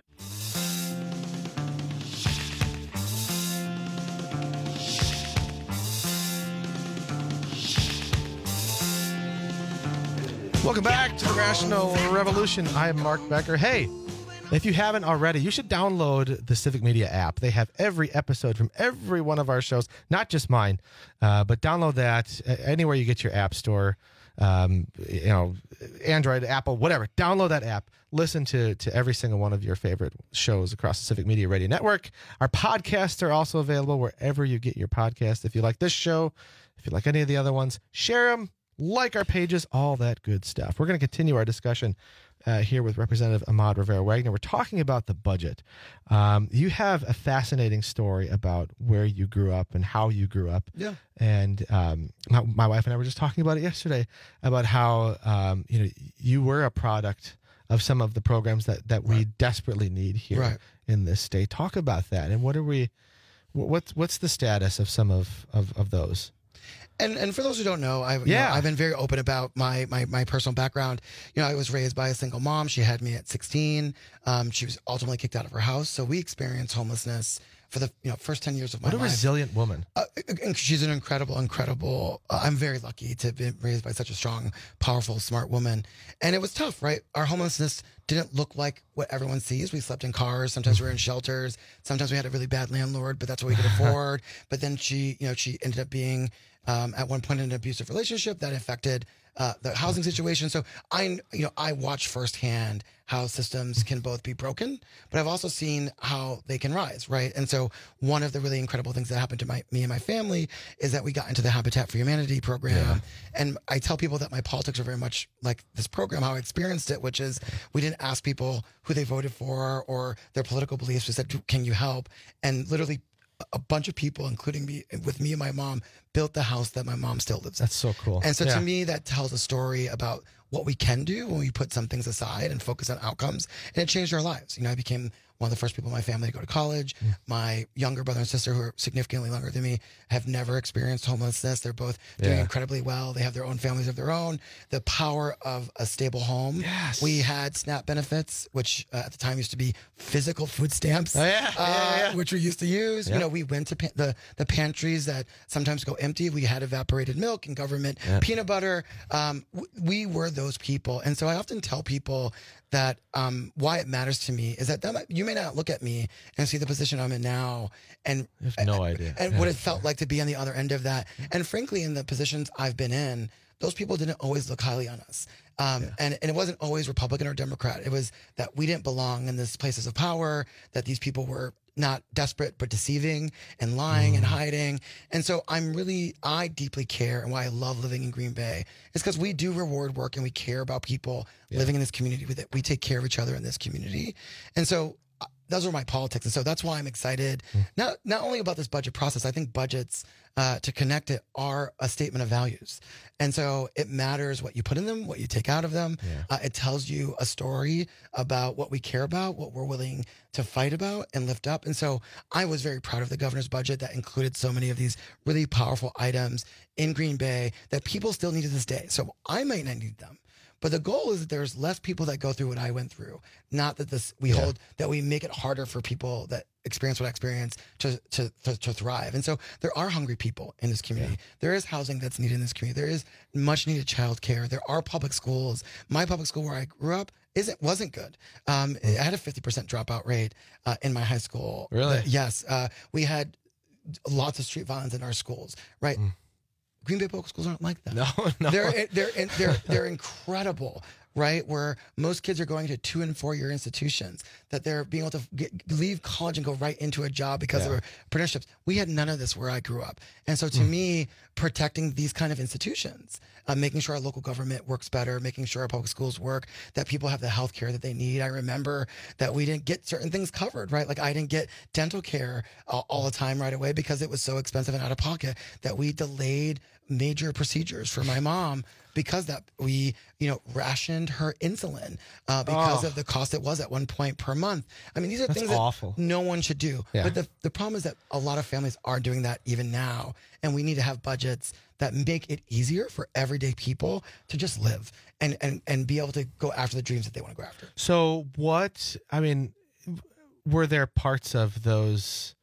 Welcome back to the Rational Revolution. I'm Mark Becker. Hey, if you haven't already, you should download the Civic Media app. They have every episode from every one of our shows, not just mine, uh, but download that anywhere you get your app store, um, you know, Android, Apple, whatever. Download that app. Listen to, to every single one of your favorite shows across the Civic Media Radio Network. Our podcasts are also available wherever you get your podcast. If you like this show, if you like any of the other ones, share them. Like our pages, all that good stuff. We're going to continue our discussion uh, here with Representative Ahmad Rivera-Wagner. We're talking about the budget. Um, you have a fascinating story about where you grew up and how you grew up. Yeah. And um, my, my wife and I were just talking about it yesterday, about how um, you know you were a product of some of the programs that, that we Right. desperately need here Right. in this state. Talk about that. And what are we, what's, what's the status of some of, of, of those? And and for those who don't know, I've you Yeah. know, I've been very open about my, my my personal background. You know, I was raised by a single mom. She had me at sixteen. Um, she was ultimately kicked out of her house, so we experienced homelessness for the you know first ten years of my What a life. resilient woman. Uh, and she's an incredible, incredible. Uh, I'm very lucky to be raised by such a strong, powerful, smart woman. And it was tough, right? Our homelessness didn't look like what everyone sees. We slept in cars. Sometimes we were in shelters. Sometimes we had a really bad landlord, but that's what we could afford. But then she, you know, she ended up being um, at one point in an abusive relationship that affected uh, the housing situation. So I, you know, I watch firsthand how systems can both be broken, but I've also seen how they can rise, right? And so one of the really incredible things that happened to my me and my family is that we got into the Habitat for Humanity program. Yeah. And I tell people that my politics are very much like this program, how I experienced it, which is we didn't ask people who they voted for or their political beliefs. We said, can you help? And literally a bunch of people, including me, with me and my mom, built the house that my mom still lives in. That's so cool. And so Yeah. to me, that tells a story about what we can do when we put some things aside and focus on outcomes. And it changed our lives. You know, I became one of the first people in my family to go to college. Mm. My younger brother and sister, who are significantly younger than me, have never experienced homelessness. They're both doing Yeah. incredibly well. They have their own families of their own. The power of a stable home. Yes. We had SNAP benefits, which uh, at the time used to be physical food stamps, Oh, yeah. uh, Yeah, yeah. which we used to use. Yeah. You know, we went to pa- the, the pantries that sometimes go empty. We had evaporated milk and government Yeah. peanut butter. Um, w- we were those people. And so I often tell people that um, why it matters to me is that, that might, you may not look at me and see the position I'm in now and I have no idea. and Yeah. what it felt like to be on the other end of that. And frankly, in the positions I've been in, those people didn't always look highly on us. Um, and, and it wasn't always Republican or Democrat. It was that we didn't belong in these places of power, that these people were not desperate, but deceiving and lying and hiding. And so I'm really, I deeply care, and why I love living in Green Bay is because we do reward work and we care about people living in this community. We, we take care of each other in this community. And so uh, those are my politics. And so that's why I'm excited, not, not only about this budget process. I think budgets, uh, to connect it, are a statement of values. And so it matters what you put in them, what you take out of them. Yeah. Uh, it tells you a story about what we care about, what we're willing to fight about and lift up. And so I was very proud of the governor's budget that included so many of these really powerful items in Green Bay that people still need to this day. So I might not need them, But the goal is that there's less people that go through what I went through. Not that this we Yeah. hold that we make it harder for people that experience what I experienced to, to to to thrive. And so there are hungry people in this community. There is housing that's needed in this community. There is much needed childcare. There are public schools. My public school where I grew up isn't wasn't good. Um, I had a fifty percent dropout rate uh, in my high school. Really? Uh, yes. Uh, we had lots of street violence in our schools. Right. Green Bay public schools aren't like that. No, no. They're they're they're they're incredible, right? Where most kids are going to two and four year institutions, that they're being able to get, leave college and go right into a job because Yeah. of their apprenticeships. We had none of this where I grew up, and so to Mm. me, protecting these kind of institutions, uh, making sure our local government works better, making sure our public schools work, that people have the health care that they need. I remember that we didn't get certain things covered, right? Like I didn't get dental care uh, all the time right away because it was so expensive and out of pocket that we delayed major procedures for my mom because that we, you know, rationed her insulin uh, because Oh. of the cost it was at one point per month. I mean, these are That's things awful. that no one should do. Yeah. But the, the problem is that a lot of families are doing that even now. And we need to have budgets that make it easier for everyday people to just live and, and, and be able to go after the dreams that they want to go after. So what, I mean, were there parts of those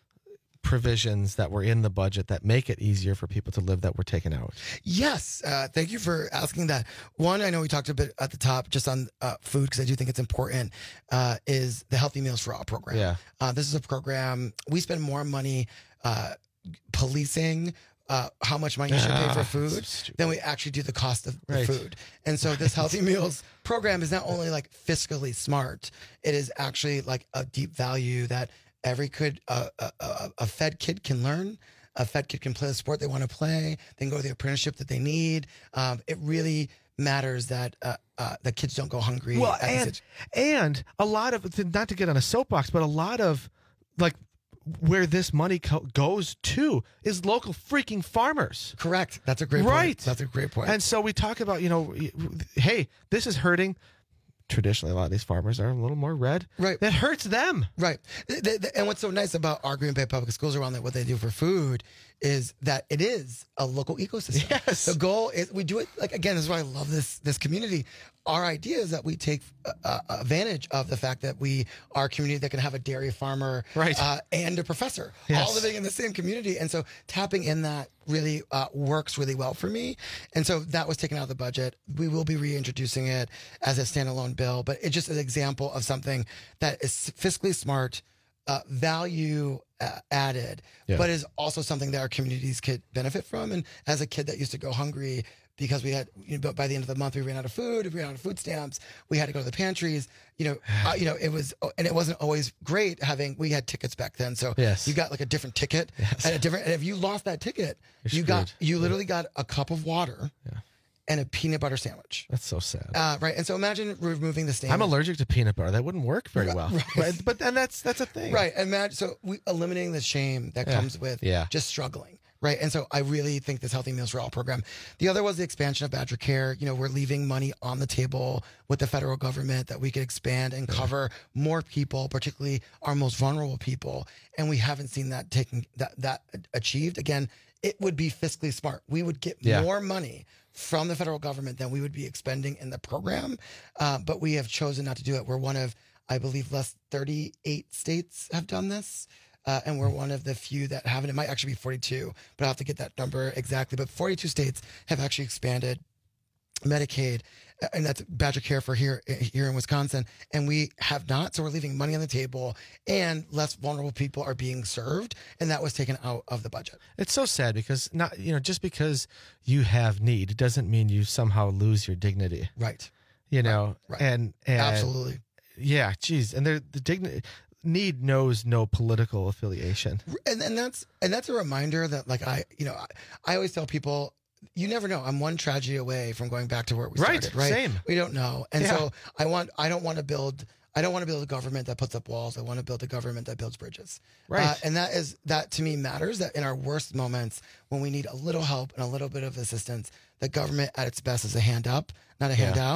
provisions that were in the budget that make it easier for people to live that were taken out? Yes. Uh, thank you for asking that. One, I know we talked a bit at the top just on uh, food because I do think it's important, uh, is the Healthy Meals for All program. Yeah. Uh, this is a program, we spend more money uh, policing uh, how much money you should pay for Ah, food so than we actually do the cost of the Right. food. And so this Healthy Meals program is not only like fiscally smart, it is actually like a deep value that every kid, uh, a, a, a fed kid can learn. A fed kid can play the sport they want to play. They can go to the apprenticeship that they need. Um, it really matters that uh, uh, the kids don't go hungry. Well, at this and, age. and a lot of, not to get on a soapbox, but a lot of like where this money co- goes to is local freaking farmers. Correct. That's a great point. Right. That's a great point. And so we talk about, you know, hey, this is hurting. Traditionally, a lot of these farmers are a little more red. Right. That hurts them. Right. Th- th- th- And what's so nice about our Green Bay Public Schools around that, what they do for food, is that it is a local ecosystem. Yes. The goal is we do it, like, again, this is why I love this this community. Our idea is that we take uh, uh, advantage of the fact that we are a community that can have a dairy farmer Right. uh, and a professor Yes. all living in the same community. And so tapping in that really uh, works really well for me. And so that was taken out of the budget. We will be reintroducing it as a standalone bill, but it's just an example of something that is fiscally smart, uh, value uh, added, Yeah. but is also something that our communities could benefit from. And as a kid that used to go hungry because we had, you know, by the end of the month, we ran out of food, we ran out of food stamps, we had to go to the pantries, you know, uh, you know, it was, and it wasn't always great having, we had tickets back then. So Yes. you got like a different ticket and a different, and if you lost that ticket, You're you got, screwed. you literally got a cup of water Yeah. and a peanut butter sandwich. That's so sad. Uh, right. And so imagine removing the sandwich. I'm allergic to peanut butter. That wouldn't work very Right, well. right. But, but then that's that's a thing. Right. Imagine, so we eliminating the shame that Yeah. comes with Yeah. just struggling. Right. And so I really think this Healthy Meals for All program. The other was the expansion of Badger Care. You know, we're leaving money on the table with the federal government that we could expand and cover more people, particularly our most vulnerable people. And we haven't seen that taken that that achieved. Again, it would be fiscally smart. We would get Yeah. more money from the federal government than we would be expending in the program. Uh, but we have chosen not to do it. We're one of, I believe, less thirty-eight states have done this. Uh, and we're one of the few that haven't. It might actually be forty-two, but I'll have to get that number exactly. But forty-two states have actually expanded Medicaid, uh, and that's Badger Care for here here in Wisconsin. And we have not. So we're leaving money on the table, and less vulnerable people are being served, and that was taken out of the budget. It's so sad because not you know just because you have need doesn't mean you somehow lose your dignity. Right. You know, Right. and, and Absolutely. Yeah, geez, and the the dignity need knows no political affiliation. and and that's and that's a reminder that, like, I you know I, I always tell people, you never know. I'm one tragedy away from going back to where we Right, started. Right. same. We don't know, and Yeah. so I want I don't want to build. I don't want to build a government that puts up walls. I want to build a government that builds bridges. Right. Uh, and that is that to me matters. That in our worst moments, when we need a little help and a little bit of assistance, the government at its best is a hand up, not a Yeah. handout.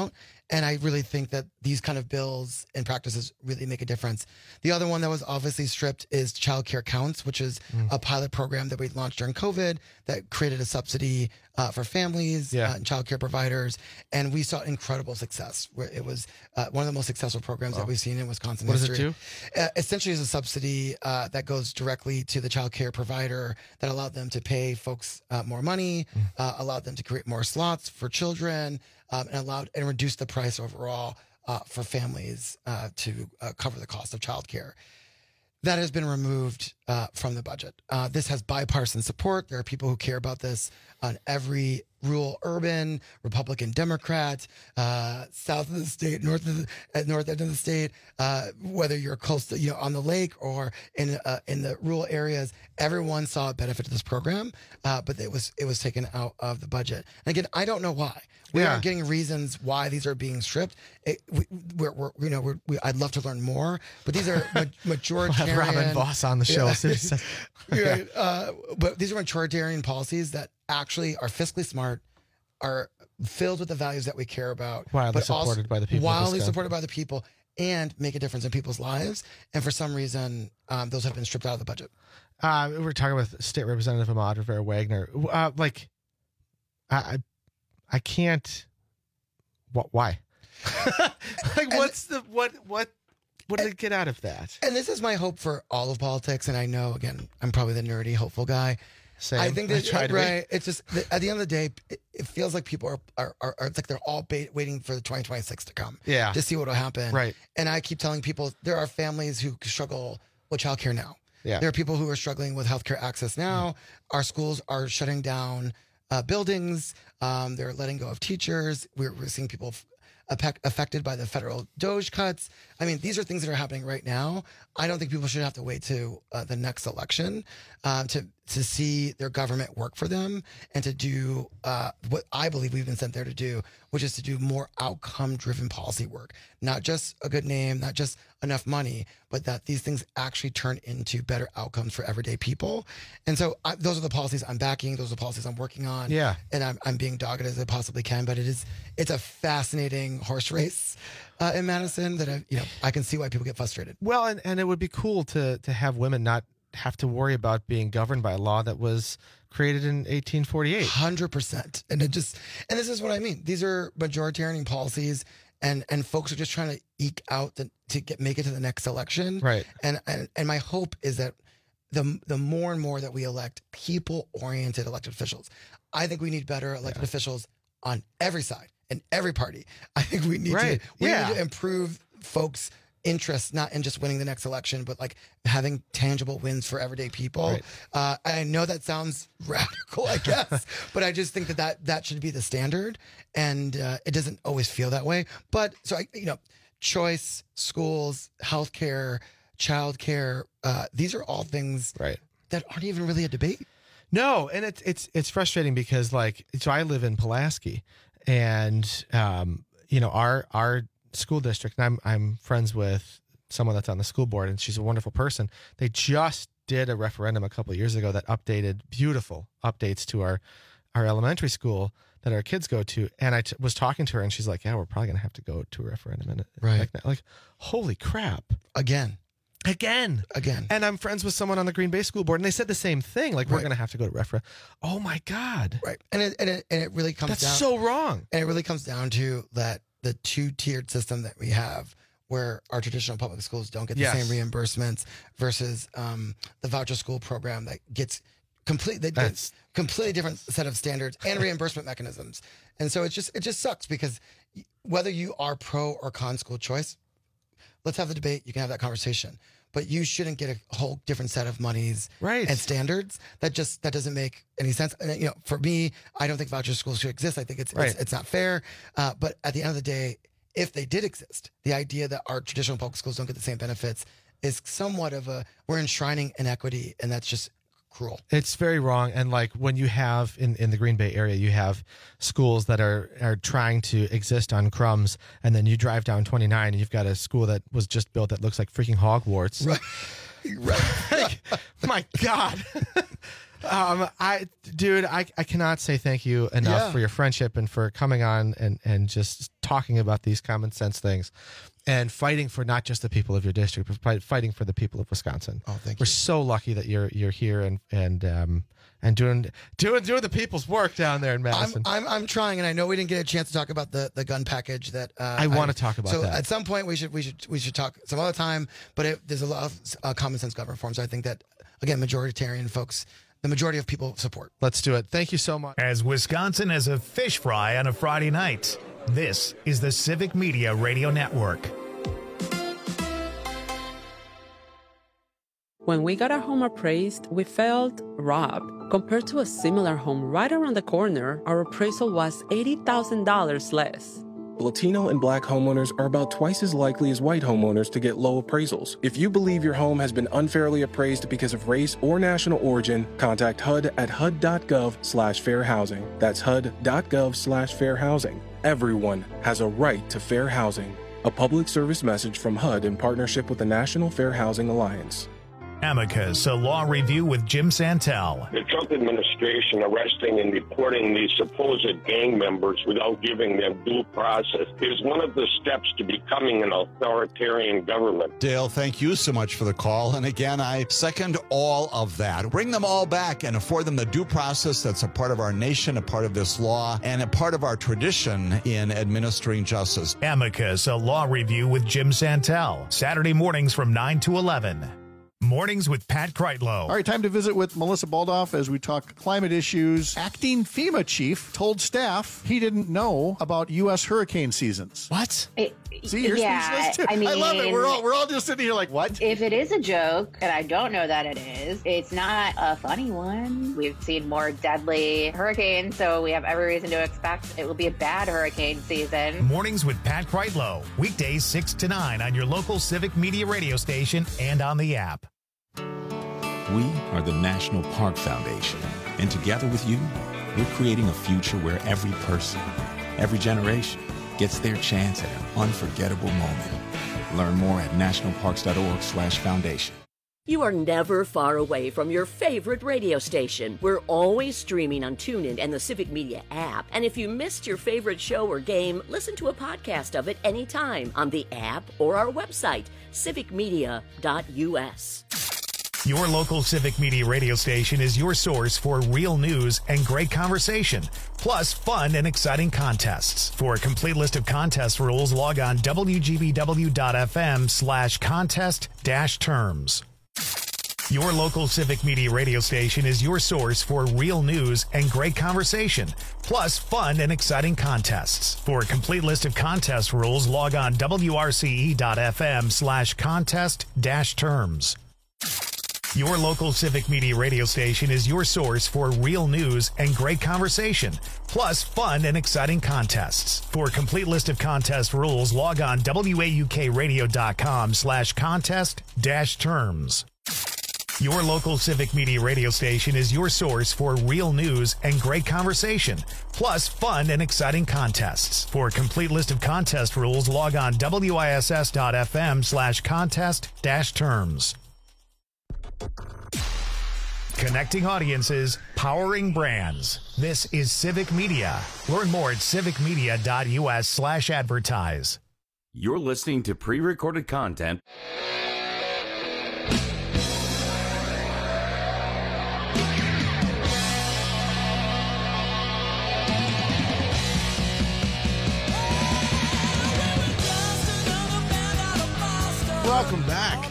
And I really think that these kind of bills and practices really make a difference. The other one that was obviously stripped is Child Care Counts, which is mm. a pilot program that we launched during COVID that created a subsidy uh, for families yeah. uh, and child care providers. And we saw incredible success. Where it was uh, one of the most successful programs oh. that we've seen in Wisconsin what history. What does it do? Uh, essentially, it's a subsidy uh, that goes directly to the child care provider that allowed them to pay folks uh, more money, mm. uh, allowed them to create more slots for children, um, and allowed and reduced the price overall uh, for families uh, to uh, cover the cost of childcare. That has been removed uh, from the budget. Uh, this has bipartisan support. There are people who care about this on every rural, urban, Republican, Democrat, uh, south of the state, north of the uh, north end of the state, uh, whether you're close to, you know, on the lake or in uh, in the rural areas. Everyone saw a benefit to this program, uh, but it was it was taken out of the budget. And again, I don't know why. We yeah. aren't getting reasons why these are being stripped. It, we, we're, we're, you know, we're, we, I'd love to learn more, but these are ma- majoritarian. We'll have Robin Voss on the show. Yeah. right, uh, but these are majoritarian policies that actually are fiscally smart, are filled with the values that we care about, wildly but supported also by the people. Wildly supported by the people, and make a difference in people's lives. And for some reason, um, those have been stripped out of the budget. Uh, we were talking with State Representative Ahmad Rivera-Wagner. Uh, like, I, I can't. What? Why? like, what's the what? What? What did it get out of that? And this is my hope for all of politics. And I know, again, I'm probably the nerdy, hopeful guy. Same. I think that, I right. It's just, at the end of the day, it, it feels like people are, are, are, are it's like they're all bait, waiting for the twenty twenty-six to come. Yeah. To see what will happen. Right. And I keep telling people there are families who struggle with childcare now. Yeah. There are people who are struggling with healthcare access now. Mm-hmm. Our schools are shutting down uh, buildings. Um, they're letting go of teachers. We're, we're seeing people f- affected by the federal DOGE cuts. I mean, these are things that are happening right now. I don't think people should have to wait to uh, the next election uh, to to see their government work for them and to do uh, what I believe we've been sent there to do, which is to do more outcome-driven policy work. Not just a good name, not just enough money, but that these things actually turn into better outcomes for everyday people. And so I, those are the policies I'm backing. Those are the policies I'm working on. Yeah. And I'm, I'm being dogged as I possibly can, but it is it's a fascinating horse race uh, in Madison that I, you know, I can see why people get frustrated. Well, and, and it would be cool to to have women not have to worry about being governed by a law that was created in eighteen forty-eight. one hundred percent. And it just, and this is what I mean. These are majoritarian policies, and and folks are just trying to eke out the, to get make it to the next election. Right. And and and my hope is that the the more and more that we elect people-oriented elected officials, I think we need better elected yeah. officials on every side and every party. I think we need right. to we yeah. need to improve folks' interest, not in just winning the next election, but like having tangible wins for everyday people. Right. Uh, I know that sounds radical, I guess, but I just think that that, that should be the standard, and uh, it doesn't always feel that way. But so I, you know, choice, schools, healthcare, childcare, uh, these are all things right. that aren't even really a debate. No, and it's it's it's frustrating because like so I live in Pulaski, and um, you know our our school district, and I'm I'm friends with someone that's on the school board, and she's a wonderful person. They just did a referendum a couple of years ago that updated beautiful updates to our our elementary school that our kids go to, and I t- was talking to her, and she's like, "Yeah, we're probably gonna have to go to a referendum." And right, like, like, holy crap, again. Again, again, and I'm friends with someone on the Green Bay School Board, and they said the same thing. Like, we're right. going to have to go to referendum. Oh my God! Right, and it and it, and it really comes that's down. so wrong. And it really comes down to that the two tiered system that we have, where our traditional public schools don't get the yes. same reimbursements versus um, the voucher school program that gets complete. That gets completely different set of standards and reimbursement mechanisms. And so it's just it just sucks because whether you are pro or con school choice, let's have the debate. You can have that conversation. But you shouldn't get a whole different set of monies right. and standards. That just that doesn't make any sense. And you know, for me, I don't think voucher schools should exist. I think it's right. it's, it's not fair. Uh, but at the end of the day, if they did exist, the idea that our traditional public schools don't get the same benefits is somewhat of a we're enshrining inequity, and that's just cruel. It's very wrong. And like when you have in, in the Green Bay area, you have schools that are, are trying to exist on crumbs, and then you drive down twenty-nine and you've got a school that was just built that looks like freaking Hogwarts. Right. Right. Like, my God. Um, I, dude, I, I cannot say thank you enough Yeah. for your friendship and for coming on and, and just talking about these common sense things and fighting for not just the people of your district, but fight- fighting for the people of Wisconsin. Oh, thank We're you. so lucky that you're you're here and and um and doing doing doing the people's work down there in Madison. I'm, I'm I'm trying, and I know we didn't get a chance to talk about the, the gun package that uh, I wanna talk about so that. at some point we should we should we should talk some other time. But it, there's a lot of uh, common sense gun reforms. I think that again, majoritarian folks, the majority of people support. Let's do it. Thank you so much. As Wisconsin as a fish fry on a Friday night, this is the Civic Media Radio Network. When we got our home appraised, we felt robbed. Compared to a similar home right around the corner, our appraisal was eighty thousand dollars less. Latino and Black homeowners are about twice as likely as white homeowners to get low appraisals. If you believe your home has been unfairly appraised because of race or national origin, contact H U D at H U D dot gov slash fair housing. That's H U D dot gov slash fair housing. Everyone has a right to fair housing. A public service message from H U D in partnership with the National Fair Housing Alliance. Amicus, a law review with Jim Santel. The Trump administration arresting and deporting these supposed gang members without giving them due process is one of the steps to becoming an authoritarian government. Dale, thank you so much for the call. And again, I second all of that. Bring them all back and afford them the due process that's a part of our nation, a part of this law, and a part of our tradition in administering justice. Amicus, a law review with Jim Santel. Saturday mornings from nine to eleven. Mornings with Pat Kreitlow. All right, time to visit with Melissa Baldoff as we talk climate issues. Acting FEMA chief told staff he didn't know about U S hurricane seasons. What? It, See, you're yeah, speechless too. I mean, I love it. We're all we're all just sitting here like, what? If it is a joke, and I don't know that it is, it's not a funny one. We've seen more deadly hurricanes, so we have every reason to expect it will be a bad hurricane season. Mornings with Pat Kreitlow. Weekdays six to nine on your local Civic Media radio station and on the app. We are the National Park Foundation, and together with you, we're creating a future where every person, every generation, gets their chance at an unforgettable moment. Learn more at nationalparks.org slash foundation. You are never far away from your favorite radio station. We're always streaming on TuneIn and the Civic Media app. And if you missed your favorite show or game, listen to a podcast of it anytime on the app or our website, civic media dot u s. Your local Civic Media radio station is your source for real news and great conversation, plus fun and exciting contests. For a complete list of contest rules, log on w g b w dot f m slash contest dash terms. Your local Civic Media radio station is your source for real news and great conversation, plus fun and exciting contests. For a complete list of contest rules, log on w r c e dot f m slash contest dash terms. Your local Civic Media radio station is your source for real news and great conversation, plus fun and exciting contests. For a complete list of contest rules, log on w a u k radio dot com slash contest dash terms. Your local Civic Media radio station is your source for real news and great conversation, plus fun and exciting contests. For a complete list of contest rules, log on w i s s dot f m slash contest dash terms. Connecting audiences, powering brands. This is Civic Media. Learn more at civic media dot u s slash advertise. You're listening to pre-recorded content. Welcome back.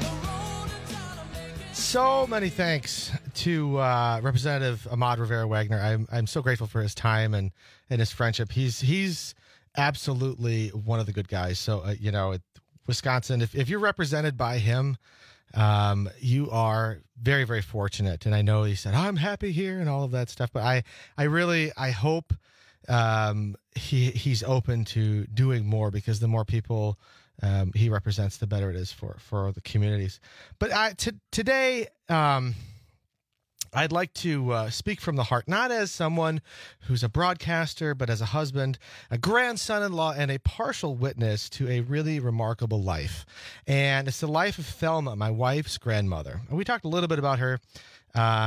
So many thanks to uh, Representative Ahmad Rivera Wagner. I'm I'm so grateful for his time and, and his friendship. He's he's absolutely one of the good guys. So uh, you know, it, Wisconsin. If if you're represented by him, um, you are very very fortunate. And I know he said I'm happy here and all of that stuff. But I I really I hope um, he he's open to doing more, because the more people Um, he represents, the better it is for, for the communities. But I, t- today, um, I'd like to uh, speak from the heart, not as someone who's a broadcaster, but as a husband, a grandson-in-law, and a partial witness to a really remarkable life. And it's the life of Thelma, my wife's grandmother. And we talked a little bit about her um,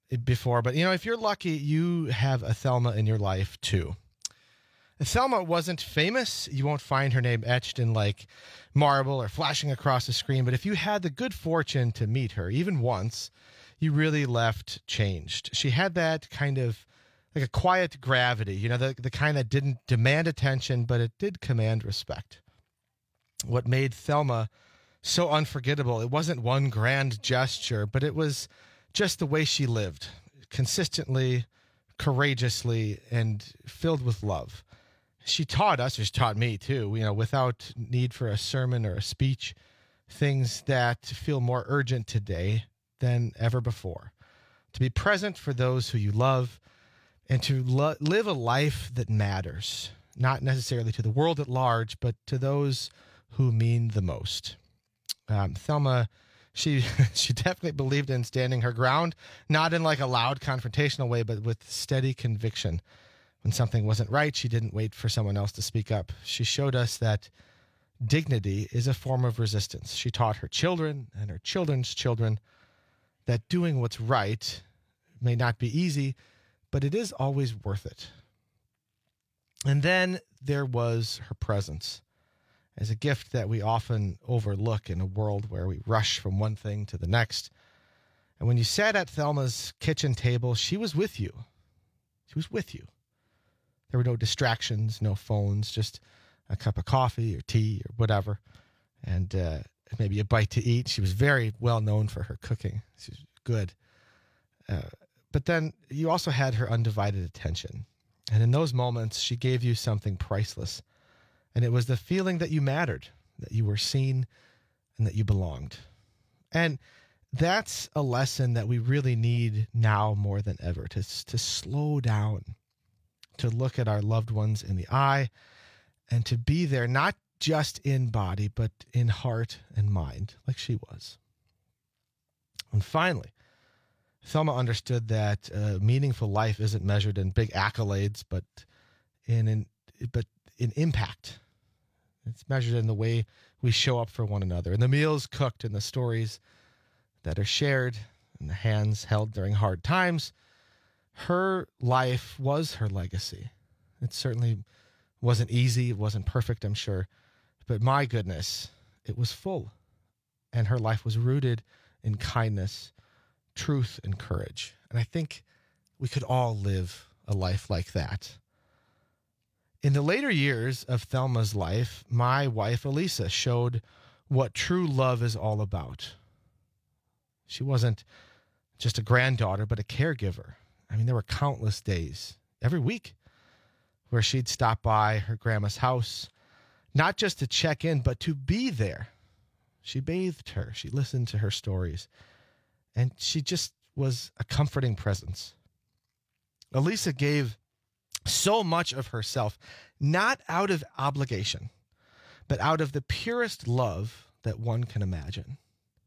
before, but, you know, if you're lucky, you have a Thelma in your life, too. Thelma wasn't famous. You won't find her name etched in, like, marble or flashing across the screen, but if you had the good fortune to meet her, even once, you really left changed. She had that kind of, like a quiet gravity, you know, the, the kind that didn't demand attention, but it did command respect. What made Thelma so unforgettable, it wasn't one grand gesture, but it was just the way she lived, consistently, courageously, and filled with love. She taught us, or she taught me too, you know, without need for a sermon or a speech, things that feel more urgent today than ever before. To be present for those who you love, and to lo- live a life that matters, not necessarily to the world at large, but to those who mean the most. Um, Thelma, she she definitely believed in standing her ground, not in like a loud confrontational way, but with steady conviction. When something wasn't right, she didn't wait for someone else to speak up. She showed us that dignity is a form of resistance. She taught her children and her children's children that doing what's right may not be easy, but it is always worth it. And then there was her presence as a gift that we often overlook in a world where we rush from one thing to the next. And when you sat at Thelma's kitchen table, she was with you. She was with you. There were no distractions, no phones, just a cup of coffee or tea or whatever, and uh, maybe a bite to eat. She was very well known for her cooking. She was good. Uh, but then you also had her undivided attention. And in those moments, she gave you something priceless. And it was the feeling that you mattered, that you were seen, and that you belonged. And that's a lesson that we really need now more than ever, to, to slow down, to look at our loved ones in the eye, and to be there, not just in body, but in heart and mind, like she was. And finally, Thelma understood that uh, meaningful life isn't measured in big accolades, but in, in but in impact. It's measured in the way we show up for one another, in the meals cooked, and the stories that are shared, and the hands held during hard times. Her life was her legacy. It certainly wasn't easy. It wasn't perfect, I'm sure. But my goodness, it was full. And her life was rooted in kindness, truth, and courage. And I think we could all live a life like that. In the later years of Thelma's life, my wife, Elisa, showed what true love is all about. She wasn't just a granddaughter, but a caregiver. I mean, there were countless days, every week, where she'd stop by her grandma's house, not just to check in, but to be there. She bathed her. She listened to her stories. And she just was a comforting presence. Elisa gave so much of herself, not out of obligation, but out of the purest love that one can imagine.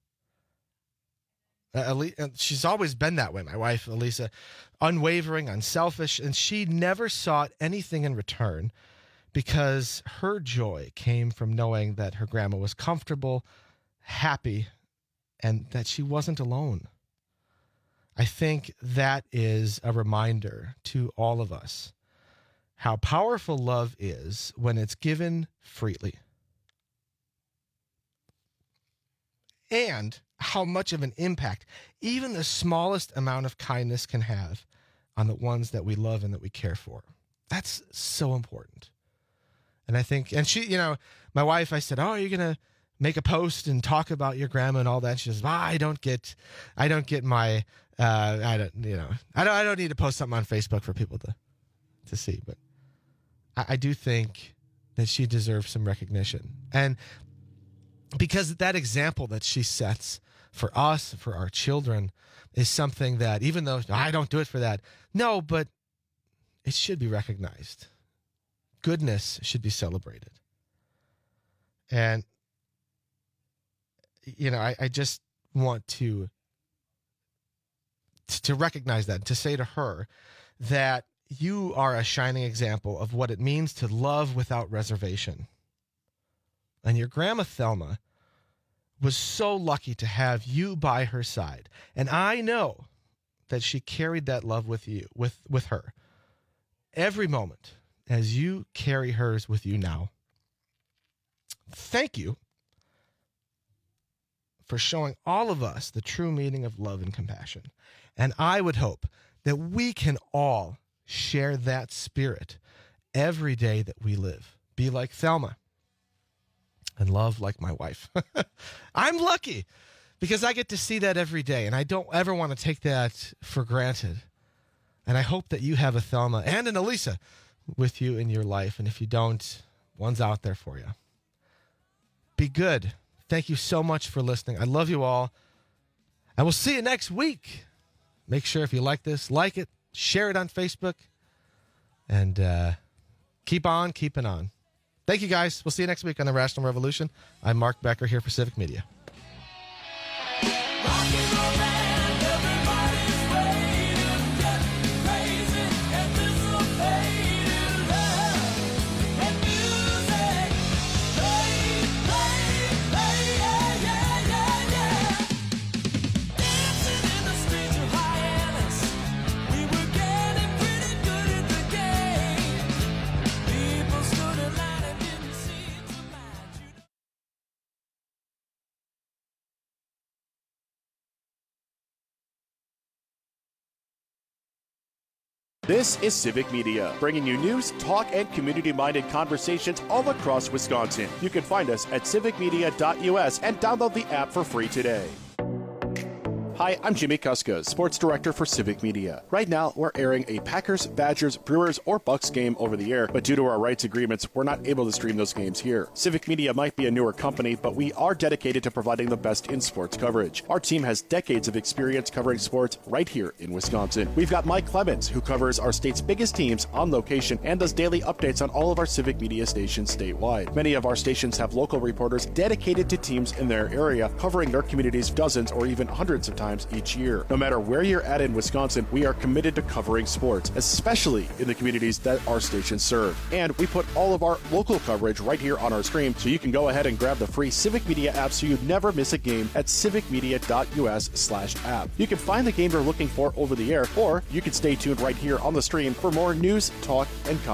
Uh, she's always been that way, my wife, Elisa, unwavering, unselfish, and she never sought anything in return because her joy came from knowing that her grandma was comfortable, happy, and that she wasn't alone. I think that is a reminder to all of us how powerful love is when it's given freely. And how much of an impact even the smallest amount of kindness can have on the ones that we love and that we care for. That's so important. And I think, and she, you know, my wife, I said, oh, are you going to make a post and talk about your grandma and all that? She says, ah, I don't get, I don't get my, uh, I don't, you know, I don't, I don't need to post something on Facebook for people to, to see. But I, I do think that she deserves some recognition. And because that example that she sets for us, for our children, is something that, even though I don't do it for that, no, but it should be recognized. Goodness should be celebrated. And, you know, I, I just want to, to recognize that, to say to her that you are a shining example of what it means to love without reservation. And your grandma Thelma was so lucky to have you by her side. And I know that she carried that love with you, with, with her. Every moment as you carry hers with you now. Thank you for showing all of us the true meaning of love and compassion. And I would hope that we can all share that spirit every day that we live. Be like Thelma and love like my wife. I'm lucky because I get to see that every day, and I don't ever want to take that for granted. And I hope that you have a Thelma and an Elisa with you in your life. And if you don't, one's out there for you. Be good. Thank you so much for listening. I love you all. And we'll see you next week. Make sure if you like this, like it, share it on Facebook, and uh, keep on keeping on. Thank you, guys. We'll see you next week on The Rational Revolution. I'm Mark Becker here for Civic Media. This is Civic Media, bringing you news, talk, and community-minded conversations all across Wisconsin. You can find us at civic media dot U S and download the app for free today. Hi, I'm Jimmy Kuskos, Sports Director for Civic Media. Right now, we're airing a Packers, Badgers, Brewers, or Bucks game over the air, but due to our rights agreements, we're not able to stream those games here. Civic Media might be a newer company, but we are dedicated to providing the best in sports coverage. Our team has decades of experience covering sports right here in Wisconsin. We've got Mike Clemens, who covers our state's biggest teams on location and does daily updates on all of our Civic Media stations statewide. Many of our stations have local reporters dedicated to teams in their area, covering their communities dozens or even hundreds of times each year. No matter where you're at in Wisconsin, we are committed to covering sports, especially in the communities that our stations serve. And we put all of our local coverage right here on our stream, so you can go ahead and grab the free Civic Media app so you never miss a game at civic media dot U S slash app. You can find the game you're looking for over the air, or you can stay tuned right here on the stream for more news, talk, and content.